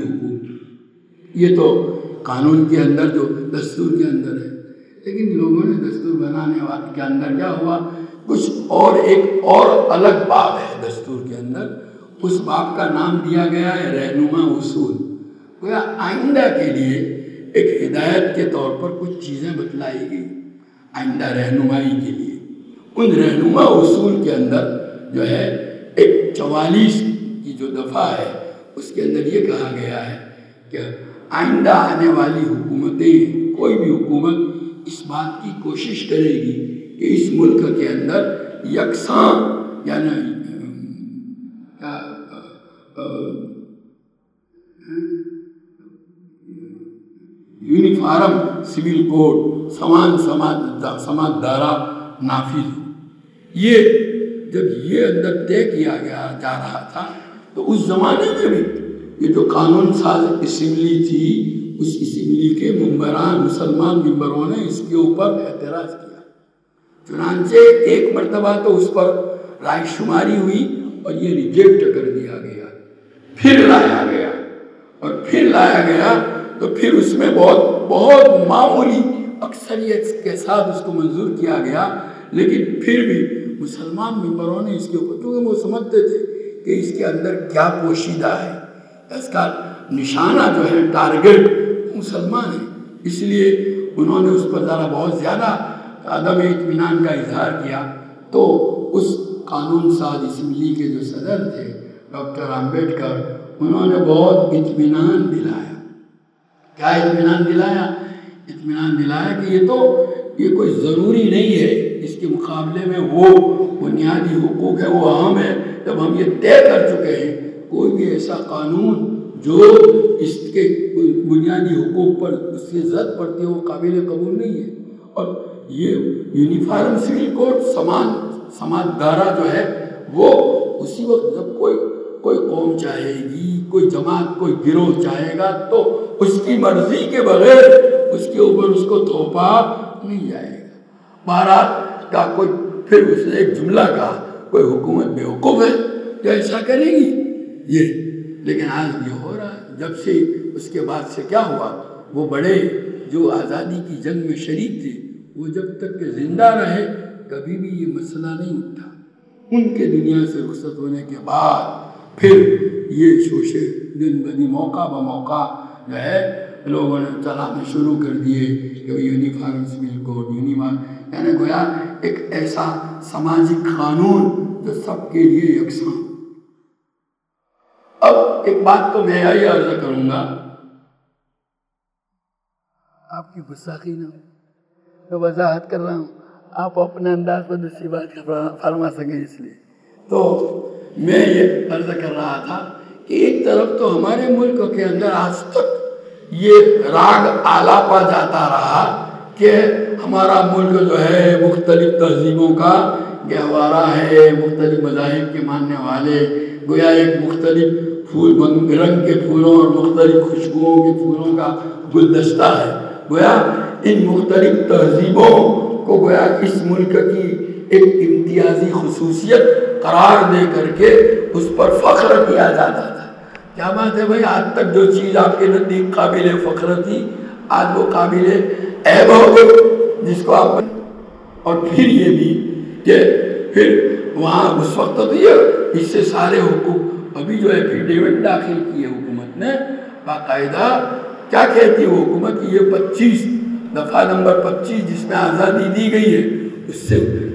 حقوق۔ یہ تو قانون کے اندر جو دستور کے اندر ہے، لیکن لوگوں نے دستور بنانے والے کے اندر کیا ہوا، کچھ اور ایک اور الگ باب ہے دستور کے اندر۔ اس باب کا نام دیا گیا ہے رہنما اصول۔ گویا آئندہ کے لیے ایک ہدایت کے طور پر کچھ چیزیں بتلائی گئی آئندہ رہنمائی کے لیے۔ ان رہنما اصول کے اندر جو ہے ایک چوالیس کی جو دفعہ ہے، اس کے اندر یہ کہا گیا ہے کہ آئندہ آنے والی حکومتیں، کوئی بھی حکومت اس بات کی کوشش کرے گی کہ اس ملک کے اندر یکساں یعنی یونیفارم سول کوڈ، سمان سماج دارا نافذ ہو۔ یہ جب یہ اندر طے کیا گیا جا رہا تھا تو اس زمانے میں بھی یہ جو قانون ساز اسمبلی تھی، اس اسمبلی کے ممبران مسلمان ممبروں نے اس کے اوپر اعتراض کیا۔ چنانچہ ایک مرتبہ تو اس پر رائے شماری ہوئی اور یہ ریجیکٹ کر دیا گیا، پھر لایا گیا، اور پھر لایا گیا تو پھر اس میں بہت بہت معمولی اکثریت کے ساتھ اس کو منظور کیا گیا، لیکن پھر بھی مسلمان ممبروں نے اس کے اوپر، کیونکہ وہ سمجھتے تھے کہ اس کے اندر کیا پوشیدہ ہے، اس کا نشانہ جو ہے ٹارگٹ مسلمان ہے، اس لیے انہوں نے اس پر ذرا بہت زیادہ عدم اطمینان کا اظہار کیا۔ تو اس قانون ساز اسمبلی کے جو صدر تھے ڈاکٹر امبیڈکر، انہوں نے بہت اطمینان دلایا. کیا اطمینان دلایا؟ اطمینان دلایا کہ یہ تو یہ کوئی ضروری نہیں ہے، اس کے مقابلے میں وہ بنیادی حقوق ہے، وہ اہم ہے. جب ہم یہ طے کر چکے ہیں کوئی بھی ایسا قانون جو اس کے بنیادی حقوق پر اس کی زد پڑتی ہے وہ قابل قبول نہیں ہے. اور یہ یونیفارم سول کوڈ سمان سماج دھارا جو ہے وہ اسی وقت جب کوئی کوئی قوم چاہے گی، کوئی جماعت، کوئی گروہ چاہے گا تو اس کی مرضی کے بغیر اس کے اوپر اس کو تھوپا نہیں جائے گا. بہرحال کا کوئی پھر اس نے ایک جملہ کہا، کوئی حکومت بیوقوف ہے جو ایسا کرے گی یہ. لیکن آج یہ ہو رہا ہے. جب سے اس کے بعد سے کیا ہوا، وہ بڑے جو آزادی کی جنگ میں شریک تھے وہ جب تک کہ زندہ رہے کبھی بھی یہ مسئلہ نہیں اٹھا. ان کے دنیا سے رخصت ہونے کے بعد پھر یہ شوشے دن بدن موقع بموقع جو ہے لوگوں نے چلانے شروع کر دیے کہ یونیفارم سول کوڈ، یونیفارم یعنی گویا ایک ایسا سماجی قانون جو سب کے لیے یکساں. اب ایک بات تو میں یہی عرض کروں گا، آپ کی گستاخی نہ ہو، میں وضاحت کر رہا ہوں، آپ اپنے انداز پر دوسری بات فرما سکیں. اس لیے تو میں یہ عرض کر رہا تھا کہ ایک طرف تو ہمارے ملک کے اندر آج تک یہ راگ آلاپا جاتا رہا کہ ہمارا ملک جو ہے مختلف تہذیبوں کا گہوارہ ہے، مختلف مذاہب کے ماننے والے، گویا ایک مختلف پھول رنگ کے پھولوں اور مختلف خوشبوؤں کے پھولوں کا گلدستہ ہے. گویا ان مختلف تہذیبوں کو گویا اس ملک کی ایک امتیازی خصوصیت قرار دے کر کے اس پر فخر کیا جاتا تھا. کیا بات ہے بھائی، آج تک جو چیز آپ کے نزدیک قابل فخر تھی آج وہ قابل عیب ہو گئی جس کو آپ. اور پھر یہ بھی کہ پھر وہاں اس وقت تو یہ اس سے سارے حقوق ابھی جو ایفیڈیوٹ داخل کی ہے حکومت نے باقاعدہ. کیا کہتی ہے وہ حکومت کی یہ پچیس دفعہ نمبر پچیس جس میں آزادی دی گئی ہے اس سے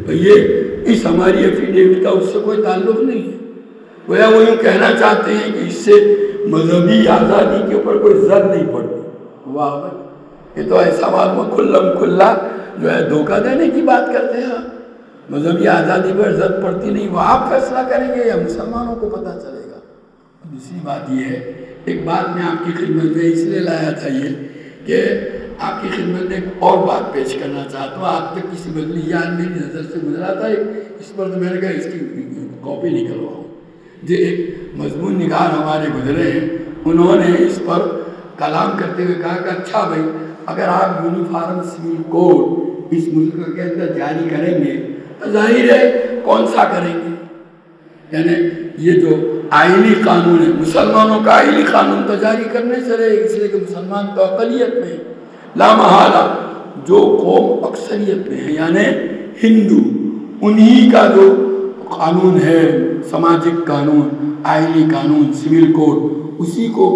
یہ اس ہماری ایفیڈیوٹ کا اس سے کوئی تعلق نہیں ہے. گویا وہ یوں کہنا چاہتے ہیں کہ اس سے مذہبی آزادی کے اوپر کوئی زد نہیں پڑتی. واہ بھائی، یہ تو ایسا معلوم کھلم کھلا جو ہے دھوکہ دینے کی بات کرتے ہیں. مذہبی آزادی پر زد پڑتی نہیں، وہ آپ فیصلہ کریں گے یا مسلمانوں کو پتہ چلے گا. دوسری بات یہ ہے، ایک بات میں آپ کی خدمت میں اس لیے لایا تھا یہ کہ آپ کی خدمت میں ایک اور بات پیش کرنا چاہتا ہوں. آپ تک کسی مجلس یاد میری نظر سے گزرا تھا، اس پر تو میں نے کہا اس کی کاپی نکلواؤں. جو ایک مضمون نگار ہمارے گزرے ہیں انہوں نے اس پر کلام کرتے ہوئے کہا کہ اچھا بھائی اگر آپ یونیفارم سول کوڈ اس ملک کے اندر جاری کریں گے تو ظاہر ہے کون سا کریں گے. یعنی یہ جو آئینی قانون ہے مسلمانوں کا آئینی قانون تو جاری کرنے سے رہے، اس لیے کہ مسلمان تو اقلیت میں لا محالہ جو قوم اکثریت میں ہے یعنی ہندو، انہی کا جو قانون ہے سماجک قانون، آئینی قانون، سول کوڈ، اسی کو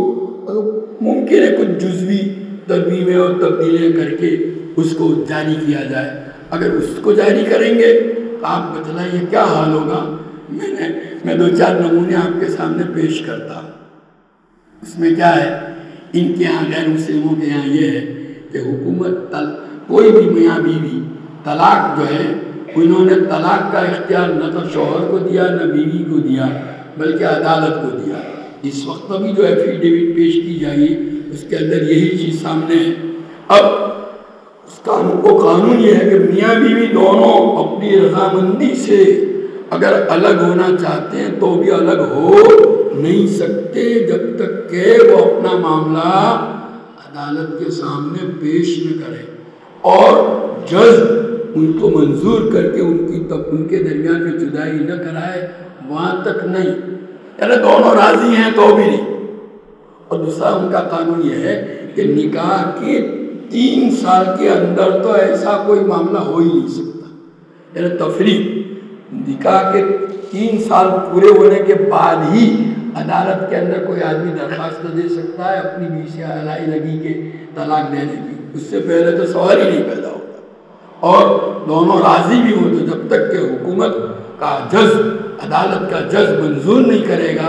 ممکن ہے کچھ جزوی ترمیمیں اور تبدیلیاں کر کے اس کو جاری کیا جائے. اگر اس کو جاری کریں گے تو آپ بتلائیے کیا حال ہوگا. میں نے میں دو چار نمونے آپ کے سامنے پیش کرتا ہوں. اس میں کیا ہے، ان کے یہاں غیر مسلموں کے یہاں یہ ہے کہ حکومت تل کوئی بھی میاں بیوی طلاق جو ہے انہوں نے طلاق کا اختیار نہ تو شوہر کو دیا نہ بیوی کو دیا بلکہ عدالت کو دیا. اس وقت ابھی جو ایفیڈیوٹ پیش کی جائے گی اس کے اندر یہی چیز سامنے ہے. اب اس قانون کو قانون یہ ہے کہ میاں بیوی دونوں اپنی رضامندی سے اگر الگ ہونا چاہتے ہیں تو بھی الگ ہو نہیں سکتے جب تک کہ وہ اپنا معاملہ عدالت کے سامنے پیش نہ کرے اور جج ان کو منظور کر کے ان کی تب ان کے درمیان میں جدائی نہ کرائے وہاں تک نہیں. یعنی دونوں راضی ہیں تو بھی نہیں. اور دوسرا ان کا قانون یہ ہے کہ نکاح کے تین سال کے اندر تو ایسا کوئی معاملہ ہو ہی نہیں سکتا. یعنی تفریق نکاح کے تین سال پورے ہونے کے بعد ہی عدالت کے اندر کوئی آدمی درخواست دے سکتا ہے اپنی بیوی سے الائی لگی کے طلاق دینے کی. اس سے پہلے تو سوال ہی نہیں پیدا ہوتا. اور دونوں راضی بھی ہو تو جب تک کہ حکومت کا جج عدالت کا جج منظور نہیں کرے گا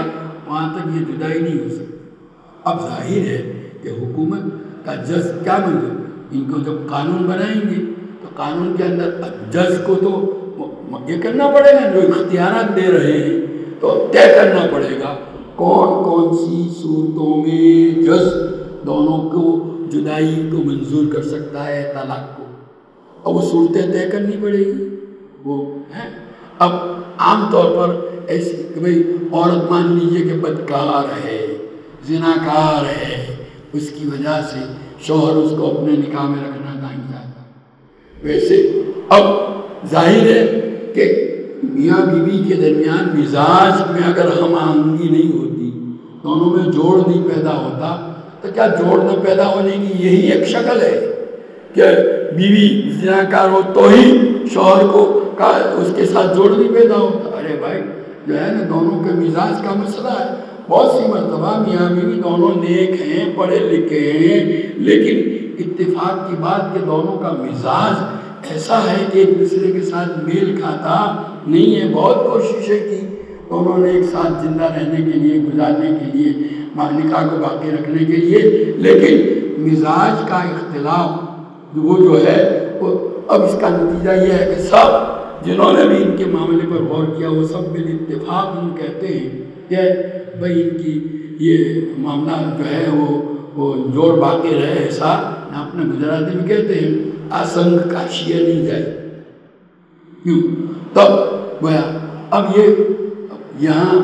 وہاں تک یہ جدائی نہیں ہو سکتی۔ اب ظاہر ہے کہ حکومت کا جج کیا مطلب، ان کو جب قانون بنائیں گے تو قانون کے اندر جج کو تو یہ کرنا پڑے گا، جو اختیارات دے رہے ہیں تو طے کرنا پڑے گا کون کون سی صورتوں میں جج دونوں کو جدائی کو منظور کر سکتا ہے، طلاق کو، اور وہ صورتیں طے کرنی پڑے گی۔ وہ ہیں اب عام طور پر ایسی کہ بھئی عورت مان لیجئے کہ بدکار ہے، زناکار ہے، اس کی وجہ سے شوہر اس کو اپنے نکاح میں رکھنا نہیں چاہتا۔ ویسے اب ظاہر ہے کہ میاں بیوی کے درمیان مزاج میں اگر ہم آہنگی نہیں ہوتی، دونوں میں جوڑ نہیں پیدا ہوتا، تو کیا جوڑ نہ پیدا ہونے کی یہی ایک شکل ہے کہ بیوی زناکار ہو تو ہی شوہر کو اس کے ساتھ جوڑ نہیں پیدا ہوتا؟ ارے بھائی جو ہے نا دونوں کے مزاج کا مسئلہ ہے۔ بہت سی مرتبہ میاں بیوی دونوں نیک ہیں، پڑھے لکھے ہیں، لیکن اتفاق کی بات کہ دونوں کا مزاج ایسا ہے کہ ایک دوسرے کے ساتھ میل کھاتا نہیں ہے۔ بہت کوششیں کی دونوں نے ایک ساتھ زندہ رہنے کے لیے، گزارنے کے لیے، نکاح کو باقی رکھنے کے لیے، لیکن مزاج کا اختلاف وہ جو ہے وہ اب اس کا نتیجہ یہ ہے کہ سب جنہوں نے بھی ان کے معاملے پر غور کیا وہ سب بال اتفاق ہم کہتے ہیں کہ بھئی ان کی یہ معاملہ جو ہے وہ وہ جوڑ باقی رہے ایسا نہ، اپنے گجراتی میں کہتے ہیں آسنگ کاشیہ نہیں جائے۔ کیوں؟ تب گویا اب یہ یہاں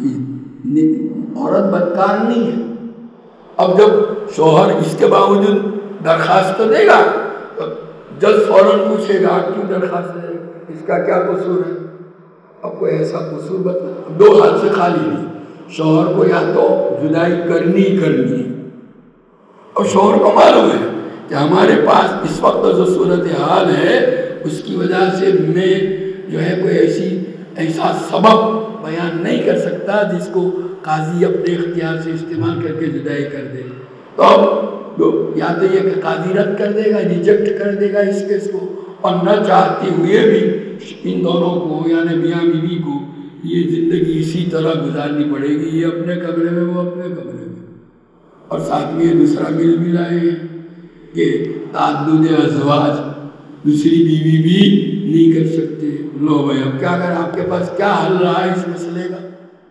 عورت بدکار نہیں ہے۔ اب جب شوہر اس کے باوجود درخواست تو دے گا تو جج فوراً پوچھے گا کیوں درخواست دے گا، اس کا کیا قصور ہے؟ اب کوئی ایسا قصور بتا، دو ہاتھ سے خالی نہیں، شوہر کو یا تو جدائی کرنی کرنی ہے، اور شوہر کو معلوم ہے کہ ہمارے پاس اس وقت جو صورتحال ہے اس کی وجہ سے میں جو ہے کوئی ایسی ایسا سبب بیان نہیں کر سکتا جس کو قاضی اپنے اختیار سے استعمال کر کے جدائی کر دے۔ تو اب یا تو یہ کہ قاضی رد کر دے گا، ریجیکٹ کر دے گا اس کیس کو، اور نہ چاہتے ہوئے بھی ان دونوں کو یعنی میاں بیوی کو یہ زندگی اسی طرح گزارنی پڑے گی، یہ اپنے کمرے میں وہ اپنے کمرے میں، اور ساتھ میں یہ دوسرا مل ملائے ہیں کہ تعدد ازواج دوسری بیوی بھی نہیں کر سکتے۔ لو بھائی اب کیا کریں، آپ کے پاس کیا حل رہا ہے اس مسئلے کا؟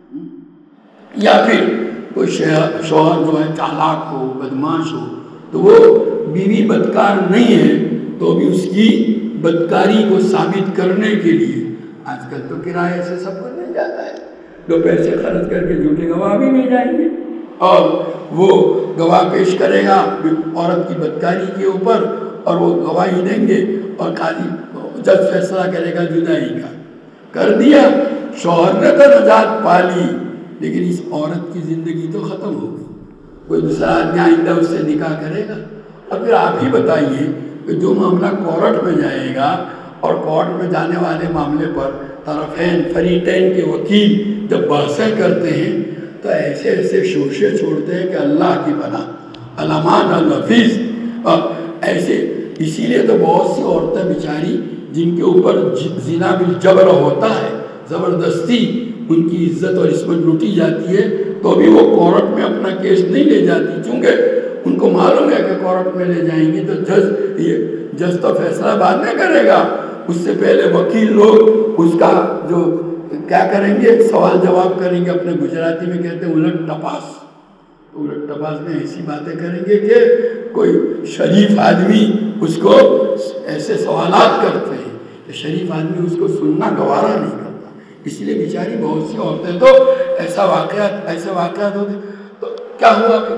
یا پھر کوئی شوہر جو ہے چالاک ہو، بدماش ہو، تو وہ بیوی بدکار نہیں ہے تو بھی اس کی بدکاری کو ثابت کرنے کے لیے آج کل تو کرائے سے سب کچھ مل جاتا ہے، دو پیسے خرچ کر کے جھوٹے گواہ بھی مل جائیں گے، اور وہ گواہ پیش کرے گا عورت کی بدکاری کے اوپر، اور وہ گواہی دیں گے اور قاضی جج فیصلہ کرے گا جدائی کا۔ کر دیا، شوہر نے تو نجات پا لی، لیکن اس عورت کی زندگی تو ختم ہو گئی۔ کوئی دوسرا آدمی آئندہ اس سے نکاح کرے گا؟ اور پھر آپ ہی بتائیے کہ جو معاملہ کورٹ میں جائے گا، اور کورٹ میں جانے والے معاملے پر طرفین فریقین کے وکیل جب بحثیں کرتے ہیں تو ایسے ایسے شوشے چھوڑتے ہیں کہ اللہ کی پناہ، علمان الحفیظ، اور ایسے اسی لیے تو بہت سی عورتیں بیچاری جن کے اوپر زنا بالجبر ہوتا ہے، زبردستی ان کی عزت اور عصمت لوٹی جاتی ہے، تو بھی وہ کورٹ میں اپنا کیس نہیں لے جاتی، چونکہ ان کو معلوم ہے کہ کورٹ میں لے جائیں گی تو جج یہ جج تو فیصلہ بعد میں کرے گا، اس سے پہلے وکیل لوگ اس کا جو کیا کریں گے، سوال جواب کریں گے، اپنے گجراتی میں کہتے ہیں الٹ ٹپاس، الٹ ٹپاس میں ایسی باتیں کریں گے کہ کوئی شریف آدمی اس کو ایسے سوالات کرتے ہیں کہ شریف آدمی اس کو سننا گوارا نہیں کرتا۔ اس لیے بیچاری بہت سی عورتیں تو ایسا واقعات ایسے واقعات ہوتے، تو کیا ہوا کہ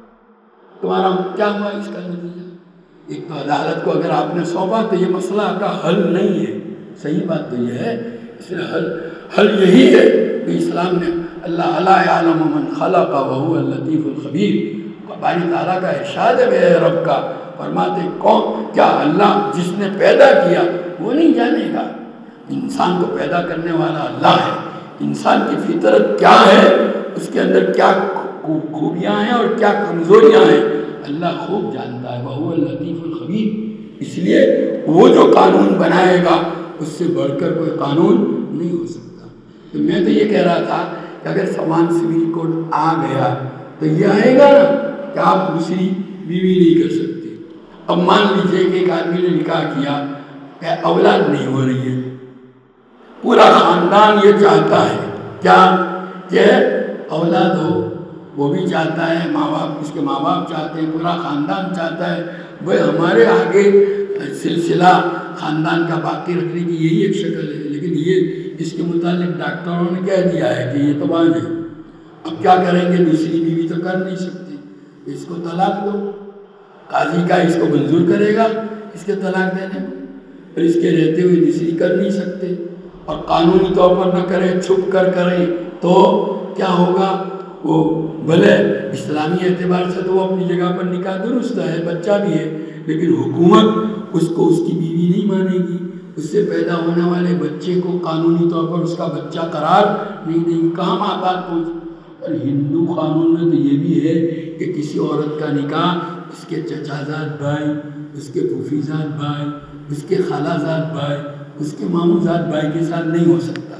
تمہارا کیا ہوا اس کا نتیجہ؟ ایک تو عدالت کو اگر آپ نے سونپا تو یہ مسئلہ آپ کا حل نہیں ہے، صحیح بات تو یہ ہے، اس لیے حل حل یہی ہے کہ اسلام نے اللہ الا یعلم من خلق وهو اللطیف الخبیر، باری تعالیٰ کا ارشاد ہے میرے رب کا، فرماتے کون کیا اللہ جس نے پیدا کیا وہ نہیں جانے گا؟ انسان کو پیدا کرنے والا اللہ ہے، انسان کی فطرت کیا ہے، اس کے اندر کیا خوبیاں ہیں اور کیا کمزوریاں ہیں، اللہ خوب جانتا ہے، وہو اللطیف الخبیر۔ اس لیے وہ جو قانون بنائے گا اس سے بڑھ کر کوئی قانون نہیں ہو سکتا۔ تو میں تو یہ کہہ رہا تھا کہ اگر سمان سول کوڈ آ گیا تو یہ آئے گا نا کہ آپ دوسری بیوی نہیں کر سکتے۔ اب مان لیجئے کہ ایک آدمی نے نکاح کیا کہ اولاد نہیں ہو رہی ہے، پورا خاندان یہ چاہتا ہے کیا کہ اولاد ہو، وہ بھی چاہتا ہے، ماں باپ اس کے ماں باپ چاہتے ہیں، پورا خاندان چاہتا ہے، بھئی ہمارے آگے سلسلہ خاندان کا باقی رکھنے کی یہی ایک شکل ہے، لیکن یہ اس کے متعلق ڈاکٹروں نے کہہ دیا ہے کہ یہ تو باز ہے، اب کیا کریں گے، دوسری بیوی تو کر نہیں سکتے، اس کو طلاق دو، قاضی کا اس کو منظور کرے گا اس کے طلاق دینے کو، اور اس کے رہتے ہوئے دوسری کر نہیں سکتے، اور قانونی طور پر نہ کریں، چھپ کر کریں تو کیا ہوگا، وہ بھلے اسلامی اعتبار سے تو وہ اپنی جگہ پر نکاح درست ہے، بچہ بھی ہے، لیکن حکومت اس کو اس کی بیوی نہیں مانے گی، اس سے پیدا ہونے والے بچے کو قانونی طور پر اس کا بچہ قرار نہیں دیں گی، کہاں ماں باپ پہنچ۔ اور ہندو قانون میں تو یہ بھی ہے کہ کسی عورت کا نکاح اس کے چچا زاد بھائی، اس کے پھوپھی زاد بھائی، اس کے خالہ زاد بھائی، اس کے ماموں زاد بھائی کے ساتھ نہیں ہو سکتا۔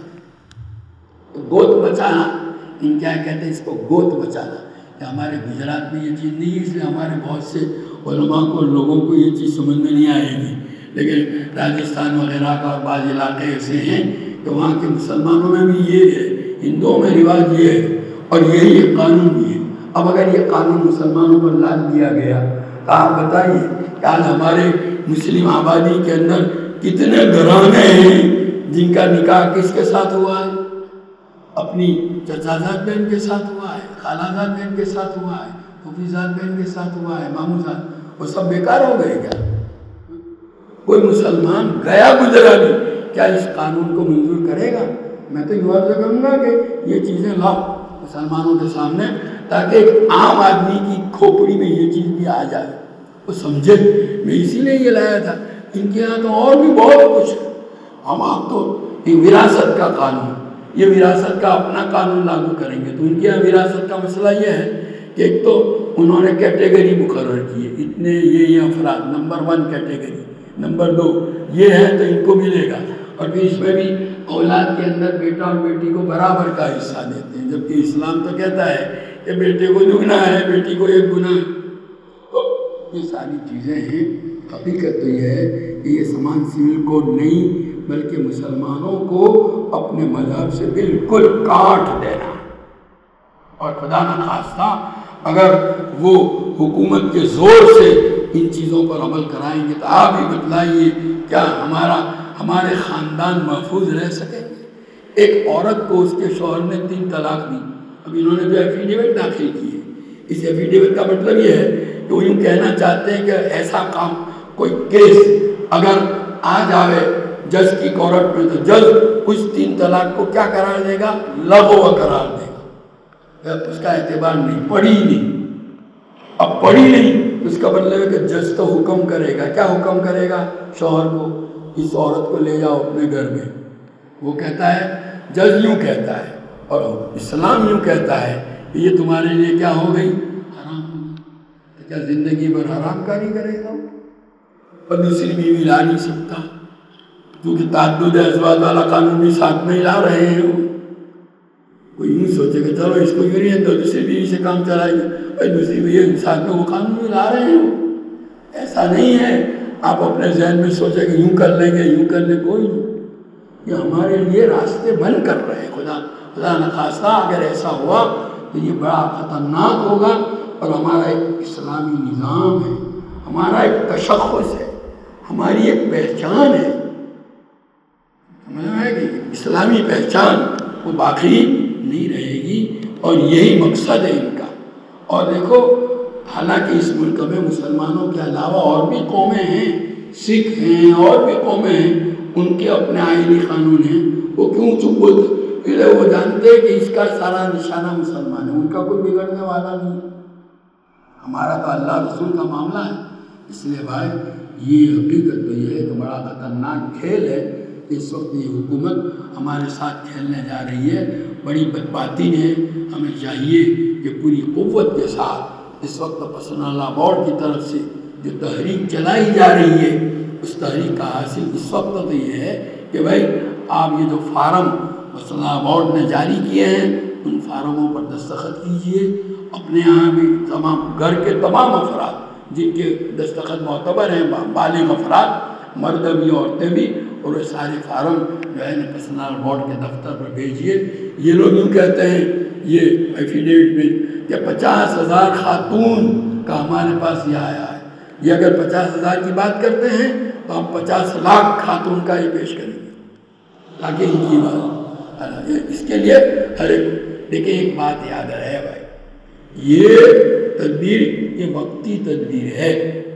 تو گوت بچانا، ان کیا کہتے ہیں اس کو، گوت بچانا، کہ ہمارے گجرات میں یہ چیز نہیں ہے، اس لیے ہمارے بہت سے علماء کو، لوگوں کو یہ چیز سمجھ میں نہیں آئے گی، لیکن راجستھان وغیرہ کا اور بعض علاقے ایسے ہیں کہ وہاں کے مسلمانوں میں بھی یہ ہے، ہندوؤں میں رواج یہ ہے، اور یہی ایک قانون بھی ہے۔ اب اگر یہ قانون مسلمانوں پر لاد دیا گیا تو آپ بتائیے کہ آج ہمارے مسلم آبادی کے اندر کتنے گھرانے ہیں جن کا نکاح کس کے ساتھ ہوا ہے، اپنی چچا زاد بہن کے ساتھ ہوا ہے، خالہ زاد بہن کے ساتھ ہوا ہے، پھوپھی زاد بہن کے ساتھ ہوا ہے، ماموں زاد، وہ سب بیکار ہو گئے کیا؟ کوئی مسلمان گیا گزرا بھی کیا اس قانون کو منظور کرے گا؟ میں تو یہ عرض کروں گا کہ یہ چیزیں لاؤ مسلمانوں کے سامنے، تاکہ ایک عام آدمی کی کھوپڑی میں یہ چیز بھی آ جائے، وہ سمجھے۔ میں اسی لیے یہ لایا تھا، ان کے یہاں تو اور بھی بہت کچھ ہے، ہم آپ تو یہ وراثت کا قانون، یہ وراثت کا اپنا قانون لاگو کریں گے، تو ان کے یہاں وراثت کا مسئلہ یہ ہے کہ ایک تو انہوں نے کیٹیگری مقرر کی ہے، اتنے یہ یہ افراد، نمبر ون کیٹیگری، نمبر دو یہ ہے تو ان کو ملے گا، اور پھر اس میں بھی اولاد کے اندر بیٹا اور بیٹی کو برابر کا حصہ دیتے ہیں، جبکہ اسلام تو کہتا ہے کہ بیٹے کو دگنا ہے، بیٹی کو ایک گنا ہے۔ تو یہ ساری چیزیں ہیں، حقیقت تو یہ ہے کہ یہ سمان سول کوڈ نہیں بلکہ مسلمانوں کو اپنے مذہب سے بالکل کاٹ دینا، اور خدا نخواستہ اگر وہ حکومت کے زور سے ان چیزوں پر عمل کرائیں گے تو آپ ہی بتلائیے کیا ہمارا ہمارے خاندان محفوظ رہ سکیں گے؟ ایک عورت کو اس کے شوہر نے تین طلاق دی، اب انہوں نے جو ایفیڈیوٹ داخل کی ہے، اس ایفیڈیوٹ کا مطلب یہ ہے کہ وہ یوں کہنا چاہتے ہیں کہ ایسا کام، کوئی کیس اگر آ جاوے جج کی کورٹ میں تو جج اس تین طلاق کو کیا قرار دے گا؟ لغو قرار دے گا، اس کا اعتبار نہیں، پڑھی نہیں، اب پڑھی نہیں اس کا مطلب ہے کہ جج تو حکم کرے گا، کیا حکم کرے گا؟ شوہر کو اس عورت کو لے جاؤ اپنے گھر میں، وہ کہتا ہے، جج یوں کہتا ہے اور اسلام یوں کہتا ہے کہ یہ تمہارے لیے کیا ہو گئی؟ حرام ہو گئی، تو کیا زندگی بھر حرام کاری کرے گا؟ اور دوسری بیوی لا نہیں سکتا، کیونکہ تعدد ازواج والا قانون بھی ساتھ میں لا رہے ہیں، کوئی یوں سوچے کہ چلو اس کو یوں نہیں ہے تو دوسری بیوی سے کام چلائیے، اور دوسری بیوی ساتھ میں وہ قانون بھی لا رہے ہیں، ایسا نہیں ہے۔ آپ اپنے ذہن میں سوچیں کہ یوں کر لیں گے، یوں کر لیں، کوئی نہیں، یہ ہمارے لیے راستے بند کر رہے ہیں۔ خدا خدا نخواستہ اگر ایسا ہوا تو یہ بڑا خطرناک ہوگا، اور ہمارا ایک اسلامی نظام ہے، ہمارا ایک تشخص ہے، ہماری ایک پہچان ہے، سمجھ میں آئے گی، اسلامی پہچان وہ باقی نہیں رہے گی، اور یہی مقصد ہے ان کا۔ اور دیکھو، حالانکہ اس ملک میں مسلمانوں کے علاوہ اور بھی قومیں ہیں، سکھ ہیں، اور بھی قومیں ہیں، ان کے اپنے آئینی قانون ہیں، وہ کیوں چپ بولتے؟ وہ جانتے ہیں کہ اس کا سارا نشانہ مسلمان ہے، ان کا کوئی بگڑنے والا نہیں، ہمارا تو اللہ رسول کا معاملہ ہے۔ اس لیے بھائی یہ حقیقت تو یہ ہے کہ بڑا خطرناک کھیل ہے، اس وقت یہ حکومت ہمارے ساتھ کھیلنے جا رہی ہے، بڑی بدباطی ہے۔ ہمیں چاہیے کہ پوری قوت کے ساتھ اس وقت پسنا لا بورڈ کی طرف سے جو تحریک چلائی جا رہی ہے، اس تحریک کا حاصل اس وقت تو یہ ہے کہ بھائی آپ یہ جو فارم پسنا لا بورڈ نے جاری کیے ہیں ان فارموں پر دستخط کیجئے. اپنے یہاں بھی تمام گھر کے تمام افراد جن کے دستخط معتبر ہیں، بالغ افراد، مرد بھی عورتیں بھی، اور وہ سارے فارم جو ہے پرسنل بورڈ کے دفتر پر بھیجیے. یہ لوگ یوں کہتے ہیں یہ ایفیڈیوٹ میں کہ پچاس ہزار خاتون کا ہمارے پاس یہ آیا ہے. یہ اگر پچاس ہزار کی بات کرتے ہیں تو ہم پچاس لاکھ خاتون کا ہی پیش کریں گے تاکہ ان کی بات. اس کے لیے ہر ایک دیکھیں ایک بات یاد رہے بھائی، یہ تدبیر یہ وقتی تدبیر ہے.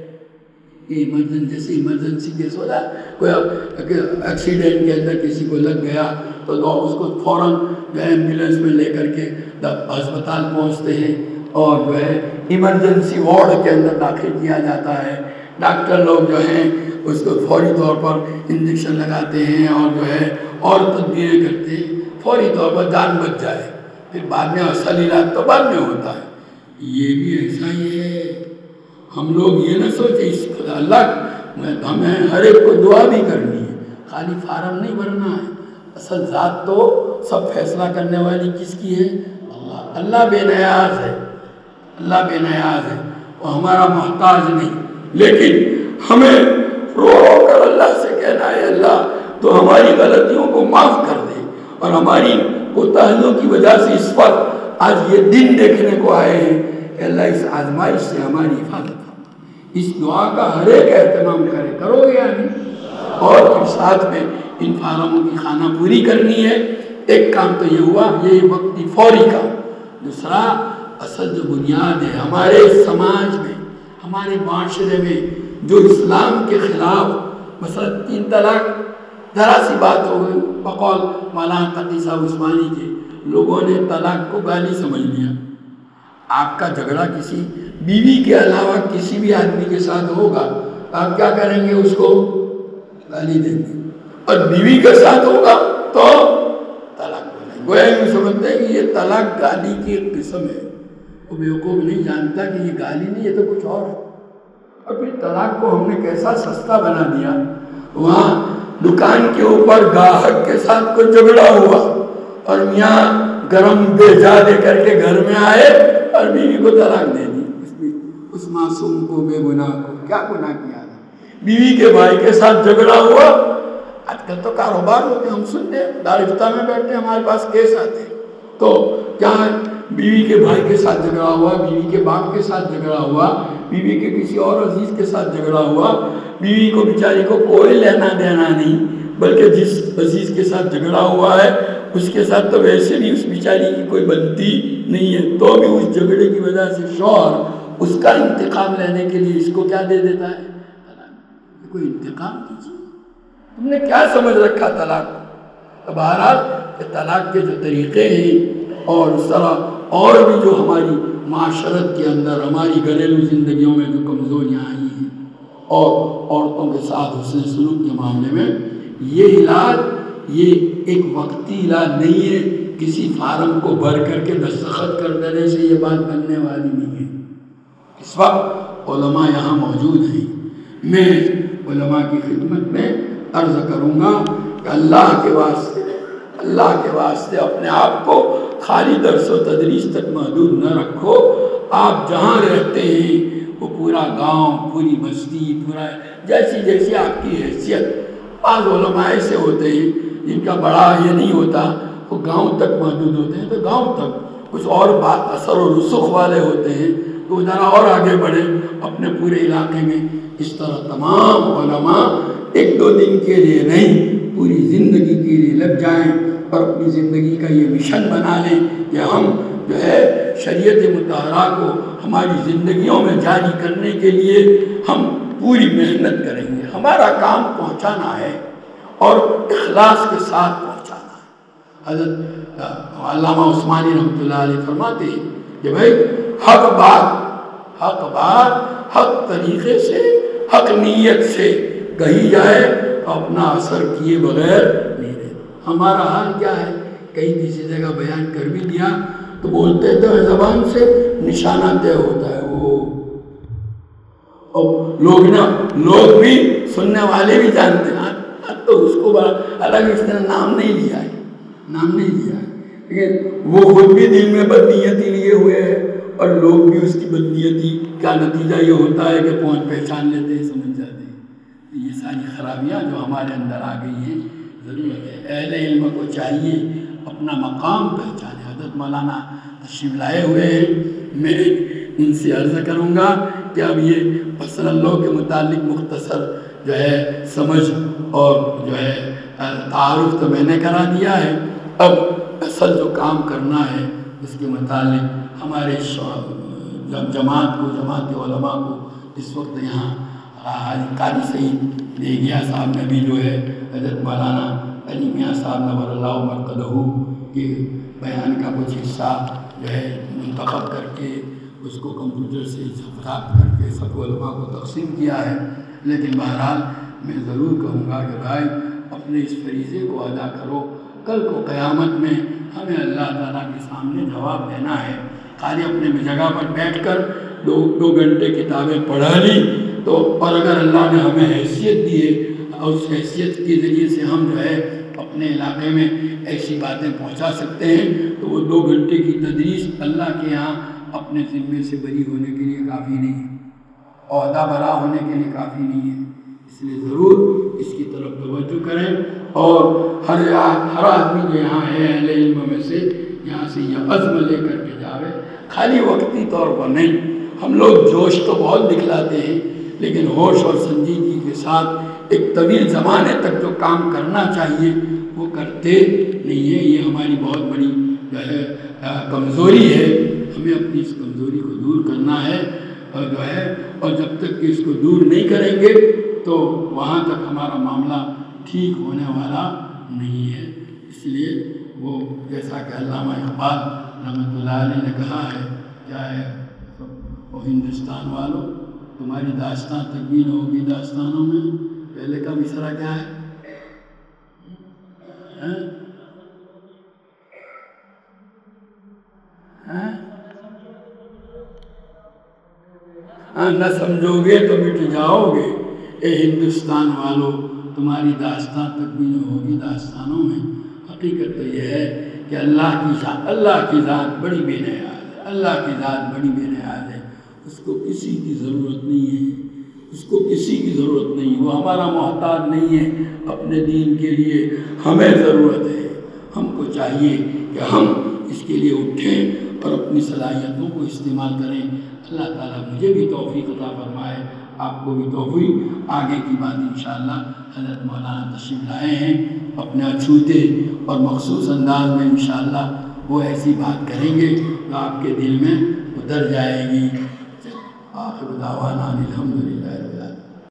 کہ ایمرجنسی جیسے ایمرجنسی کیس ہو رہا ہے، کوئی ایکسیڈنٹ کے اندر کسی کو لگ گیا تو لوگ اس کو فوراً جو ہے ایمبولینس میں لے کر کے ہسپتال پہنچتے ہیں اور جو ہے ایمرجنسی وارڈ کے اندر داخل کیا جاتا ہے. ڈاکٹر لوگ جو ہیں اس کو فوری طور پر انجیکشن لگاتے ہیں اور جو ہے اور تدبیریں کرتے ہیں فوری طور پر جان بچ جائے. پھر بعد میں اصل علاج تو بعد میں ہوتا ہے. یہ بھی ایسا ہی ہے. ہم لوگ یہ نہ سوچیں اس اللہ ہمیں ہر ایک کو دعا بھی کرنی ہے، خالی فارم نہیں بھرنا ہے. اصل ذات تو سب فیصلہ کرنے والی کس کی ہے؟ اللہ. اللہ بے نیاز ہے، اللہ بے نیاز ہے، وہ ہمارا محتاج نہیں. لیکن ہمیں رو رو کر اللہ سے کہنا ہے اللہ تو ہماری غلطیوں کو معاف کر دے، اور ہماری کوتاہیوں کی وجہ سے اس وقت آج یہ دن دیکھنے کو آئے ہیں کہ اللہ اس آزمائش سے ہماری حفاظت. اس دعا کا ہر ایک اہتمام کرے، کرو گے یا نہیں؟ اور پھر ساتھ میں ان فارموں کی خانہ پوری کرنی ہے. ایک کام تو یہ ہوا، یہ وقتی فوری کا. دوسرا اصل جو بنیاد ہے ہمارے سماج میں، ہمارے معاشرے میں جو اسلام کے خلاف مثلا تین طلاق ذرا سی بات ہو گئی، بقول مولانا تقی صاحب عثمانی کے لوگوں نے طلاق کو گالی سمجھ لیا. آپ کا جھگڑا کسی بیوی کے علاوہ کسی بھی آدمی کے ساتھ ہوگا تو آپ کیا کریں گے؟ اس کو گالی دیں گے. اور بیوی کے ساتھ ہوگا تو طلاق دیں گے. گویا یوں سمجھتے ہیں کہ یہ طلاق گالی کی ایک قسم ہے. وہ بیوقوف نہیں جانتا کہ یہ گالی نہیں، یہ تو کچھ اور ہے. اور پھر طلاق کو ہم نے کیسا سستا بنا دیا. وہاں دکان کے اوپر گاہک کے ساتھ کوئی جھگڑا ہوا اور میاں گرم بیجا دے کر کے گھر میں آئے اور بیوی کو طلاق دے دی. اس معصوم کو، بے گناہ کو کیا گناہ کیا تھا؟ بیوی کے بھائی کے ساتھ جھگڑا ہوا. آج کل تو کاروبار ہوتے ہیں، ہم سنتے ہیں دارفتہ میں بیٹھتے ہیں، ہمارے پاس کیس آتے ہیں تو کیا ہے، بیوی کے بھائی کے ساتھ جھگڑا ہوا، بیوی کے باپ کے ساتھ جھگڑا ہوا، بیوی کے کسی اور عزیز کے ساتھ جھگڑا ہوا. بیوی کو بیچاری کو کوئی لینا دینا نہیں، بلکہ جس عزیز کے ساتھ جھگڑا ہوا ہے اس کے ساتھ تو ویسے بھی اس بیچاری کی کوئی بنتی نہیں ہے، تو بھی اس جھگڑے کی وجہ سے شوہر اس کا انتقام لینے کے لیے اس کو کیا دے دیتا ہے؟ طلاق. کوئی انتقام کیجیے، تم نے کیا سمجھ رکھا طلاق کو؟ بہرحال طلاق کے جو طریقے ہیں اور اس طرح اور بھی جو ہماری معاشرت کے اندر ہماری گھریلو زندگیوں میں جو کمزوریاں آئی ہیں اور عورتوں کے ساتھ حسن سلوک کے معاملے میں، یہ علاج یہ ایک وقتی علاج نہیں ہے. کسی فارم کو بھر کر کے دستخط کر دینے سے یہ بات بننے والی نہیں ہے. اس وقت علماء یہاں موجود ہیں. میں علماء کی خدمت میں عرض کروں گا کہ اللہ کے واسطے اللہ کے واسطے اپنے آپ کو خالی درس و تدریس تک محدود نہ رکھو. آپ جہاں رہتے ہیں وہ پورا گاؤں، پوری بستی، پورا جیسی جیسی آپ کی حیثیت. بعض علماء ایسے ہوتے ہیں جن کا بڑا یہ نہیں ہوتا، وہ گاؤں تک محدود ہوتے ہیں تو گاؤں تک. کچھ اور بات اثر و رسوخ والے ہوتے ہیں تو ذرا اور آگے بڑھے اپنے پورے علاقے میں. اس طرح تمام علماء ایک دو دن کے لیے نہیں، پوری زندگی کے لیے لگ جائیں اور اپنی زندگی کا یہ مشن بنا لیں کہ ہم جو ہے شریعت مطہرہ کو ہماری زندگیوں میں جاری کرنے کے لیے ہم پوری محنت کریں گے. ہمارا کام پہنچانا ہے اور اخلاص کے ساتھ پہنچانا ہے. حضرت علامہ عثمانی رحمۃ اللہ علیہ فرماتے ہیں کہ بھائی حق بات حق بات حق طریقے سے، حق نیت سے کہی جائے تو اپنا اثر کیے بغیر نہیں رہے. ہمارا حال کیا ہے؟ کہیں کسی جگہ بیان کر بھی دیا تو بولتے تو زبان سے نشانہ طے ہوتا ہے. وہ اور لوگ نا لوگ بھی سننے والے بھی جانتے ہیں تو اس کو الگ اس نے نام نہیں لیا ہے نام نہیں لیا ہے لیکن وہ خود بھی دل میں بدنیتی لیے ہوئے ہیں اور لوگ بھی اس کی بدنیتی کا نتیجہ یہ ہوتا ہے کہ پہنچ پہچان لیتے ہیں، سمجھ جاتے ہیں۔ یہ ساری خرابیاں جو ہمارے اندر آ گئی ہیں، ضرورت ہے اہل علم کو چاہیے اپنا مقام پہچانے۔ حضرت مولانا تشریف لائے ہوئے ہیں، میں ان سے عرض کروں گا کہ اب یہ پرسنل لاء کے متعلق مختصر جو ہے سمجھ اور جو ہے تعارف تو میں نے کرا دیا ہے، اب اصل جو کام کرنا ہے اس کے متعلق ہمارے جماعت کو، جماعت کے علماء کو اس وقت یہاں قاری سعید دیگیا صاحب نے بھی جو ہے حضرت مولانا علی میاں صاحب نور اللہ مرقدہ کے بیان کا کچھ حصہ جو ہے منتخب کر کے اس کو کمپیوٹر سے چھپا کر کے سب علماء کو تقسیم کیا ہے۔ لیکن بہرحال میں ضرور کہوں گا کہ بھائی اپنے اس فریضے کو ادا کرو، کل کو قیامت میں ہمیں اللہ تعالیٰ کے سامنے جواب دینا ہے۔ خالی اپنے جگہ پر بیٹھ کر دو دو گھنٹے کتابیں پڑھا لی تو، اور اگر اللہ نے ہمیں حیثیت دی ہے اور اس حیثیت کے ذریعے سے ہم جو ہے اپنے علاقے میں ایسی باتیں پہنچا سکتے ہیں تو وہ دو گھنٹے کی تدریس اللہ کے یہاں اپنے ذمے سے بری ہونے کے لیے کافی نہیں ہے، عہدہ برا ہونے کے لیے کافی نہیں ہے۔ اس لیے ضرور اس کی طرف توجہ کریں اور ہر ہر آدمی جو یہاں ہے اہل علم میں سے یہاں سے یہ عزم لے کر کے جاوے، خالی وقتی طور پر نہیں۔ ہم لوگ جوش تو بہت دکھلاتے ہیں لیکن ہوش اور سنجیدگی کے ساتھ ایک طویل زمانے تک جو کام کرنا چاہیے وہ کرتے نہیں ہیں۔ یہ ہماری بہت بڑی جو ہے کمزوری ہے، ہمیں اپنی اس کمزوری کو دور کرنا ہے اور جو ہے اور جب تک کہ اس کو دور نہیں کریں گے تو وہاں تک ہمارا معاملہ ٹھیک ہونے والا نہیں ہے۔ اس لیے وہ جیسا کہ علامہ اقبال رحمۃ اللہ علیہ نے کہا ہے، کیا ہے وہ ہندوستان والوں تمہاری داستان تکمیل ہوگی داستانوں میں، پہلے کا مصرعہ کیا ہے؟ ہاں نہ سمجھو گے تو مٹ جاؤ گے، اے ہندوستان والوں تمہاری داستان تکمیل ہوگی داستانوں میں۔ حقیقت تو یہ ہے کہ اللہ کی ذات اللہ کی ذات بڑی بے نیاز ہے، اللہ کی ذات بڑی بے نیاز ہے، اس کو کسی کی ضرورت نہیں ہے، اس کو کسی کی ضرورت نہیں، وہ ہمارا محتاج نہیں ہے اپنے دین کے لیے، ہمیں ضرورت ہے۔ ہم کو چاہیے کہ ہم اس کے لیے اٹھیں اور اپنی صلاحیتوں کو استعمال کریں۔ اللہ تعالیٰ مجھے بھی توفیق عطا فرمائے، آپ کو بھی توفیق۔ آگے کی بات انشاءاللہ حضرت مولانا تشریف لائے ہیں، اپنے اچھوتے اور مخصوص انداز میں انشاءاللہ وہ ایسی بات کریں گے جو آپ کے دل میں اتر جائے گی۔ آخر دعوانا الحمدللہ۔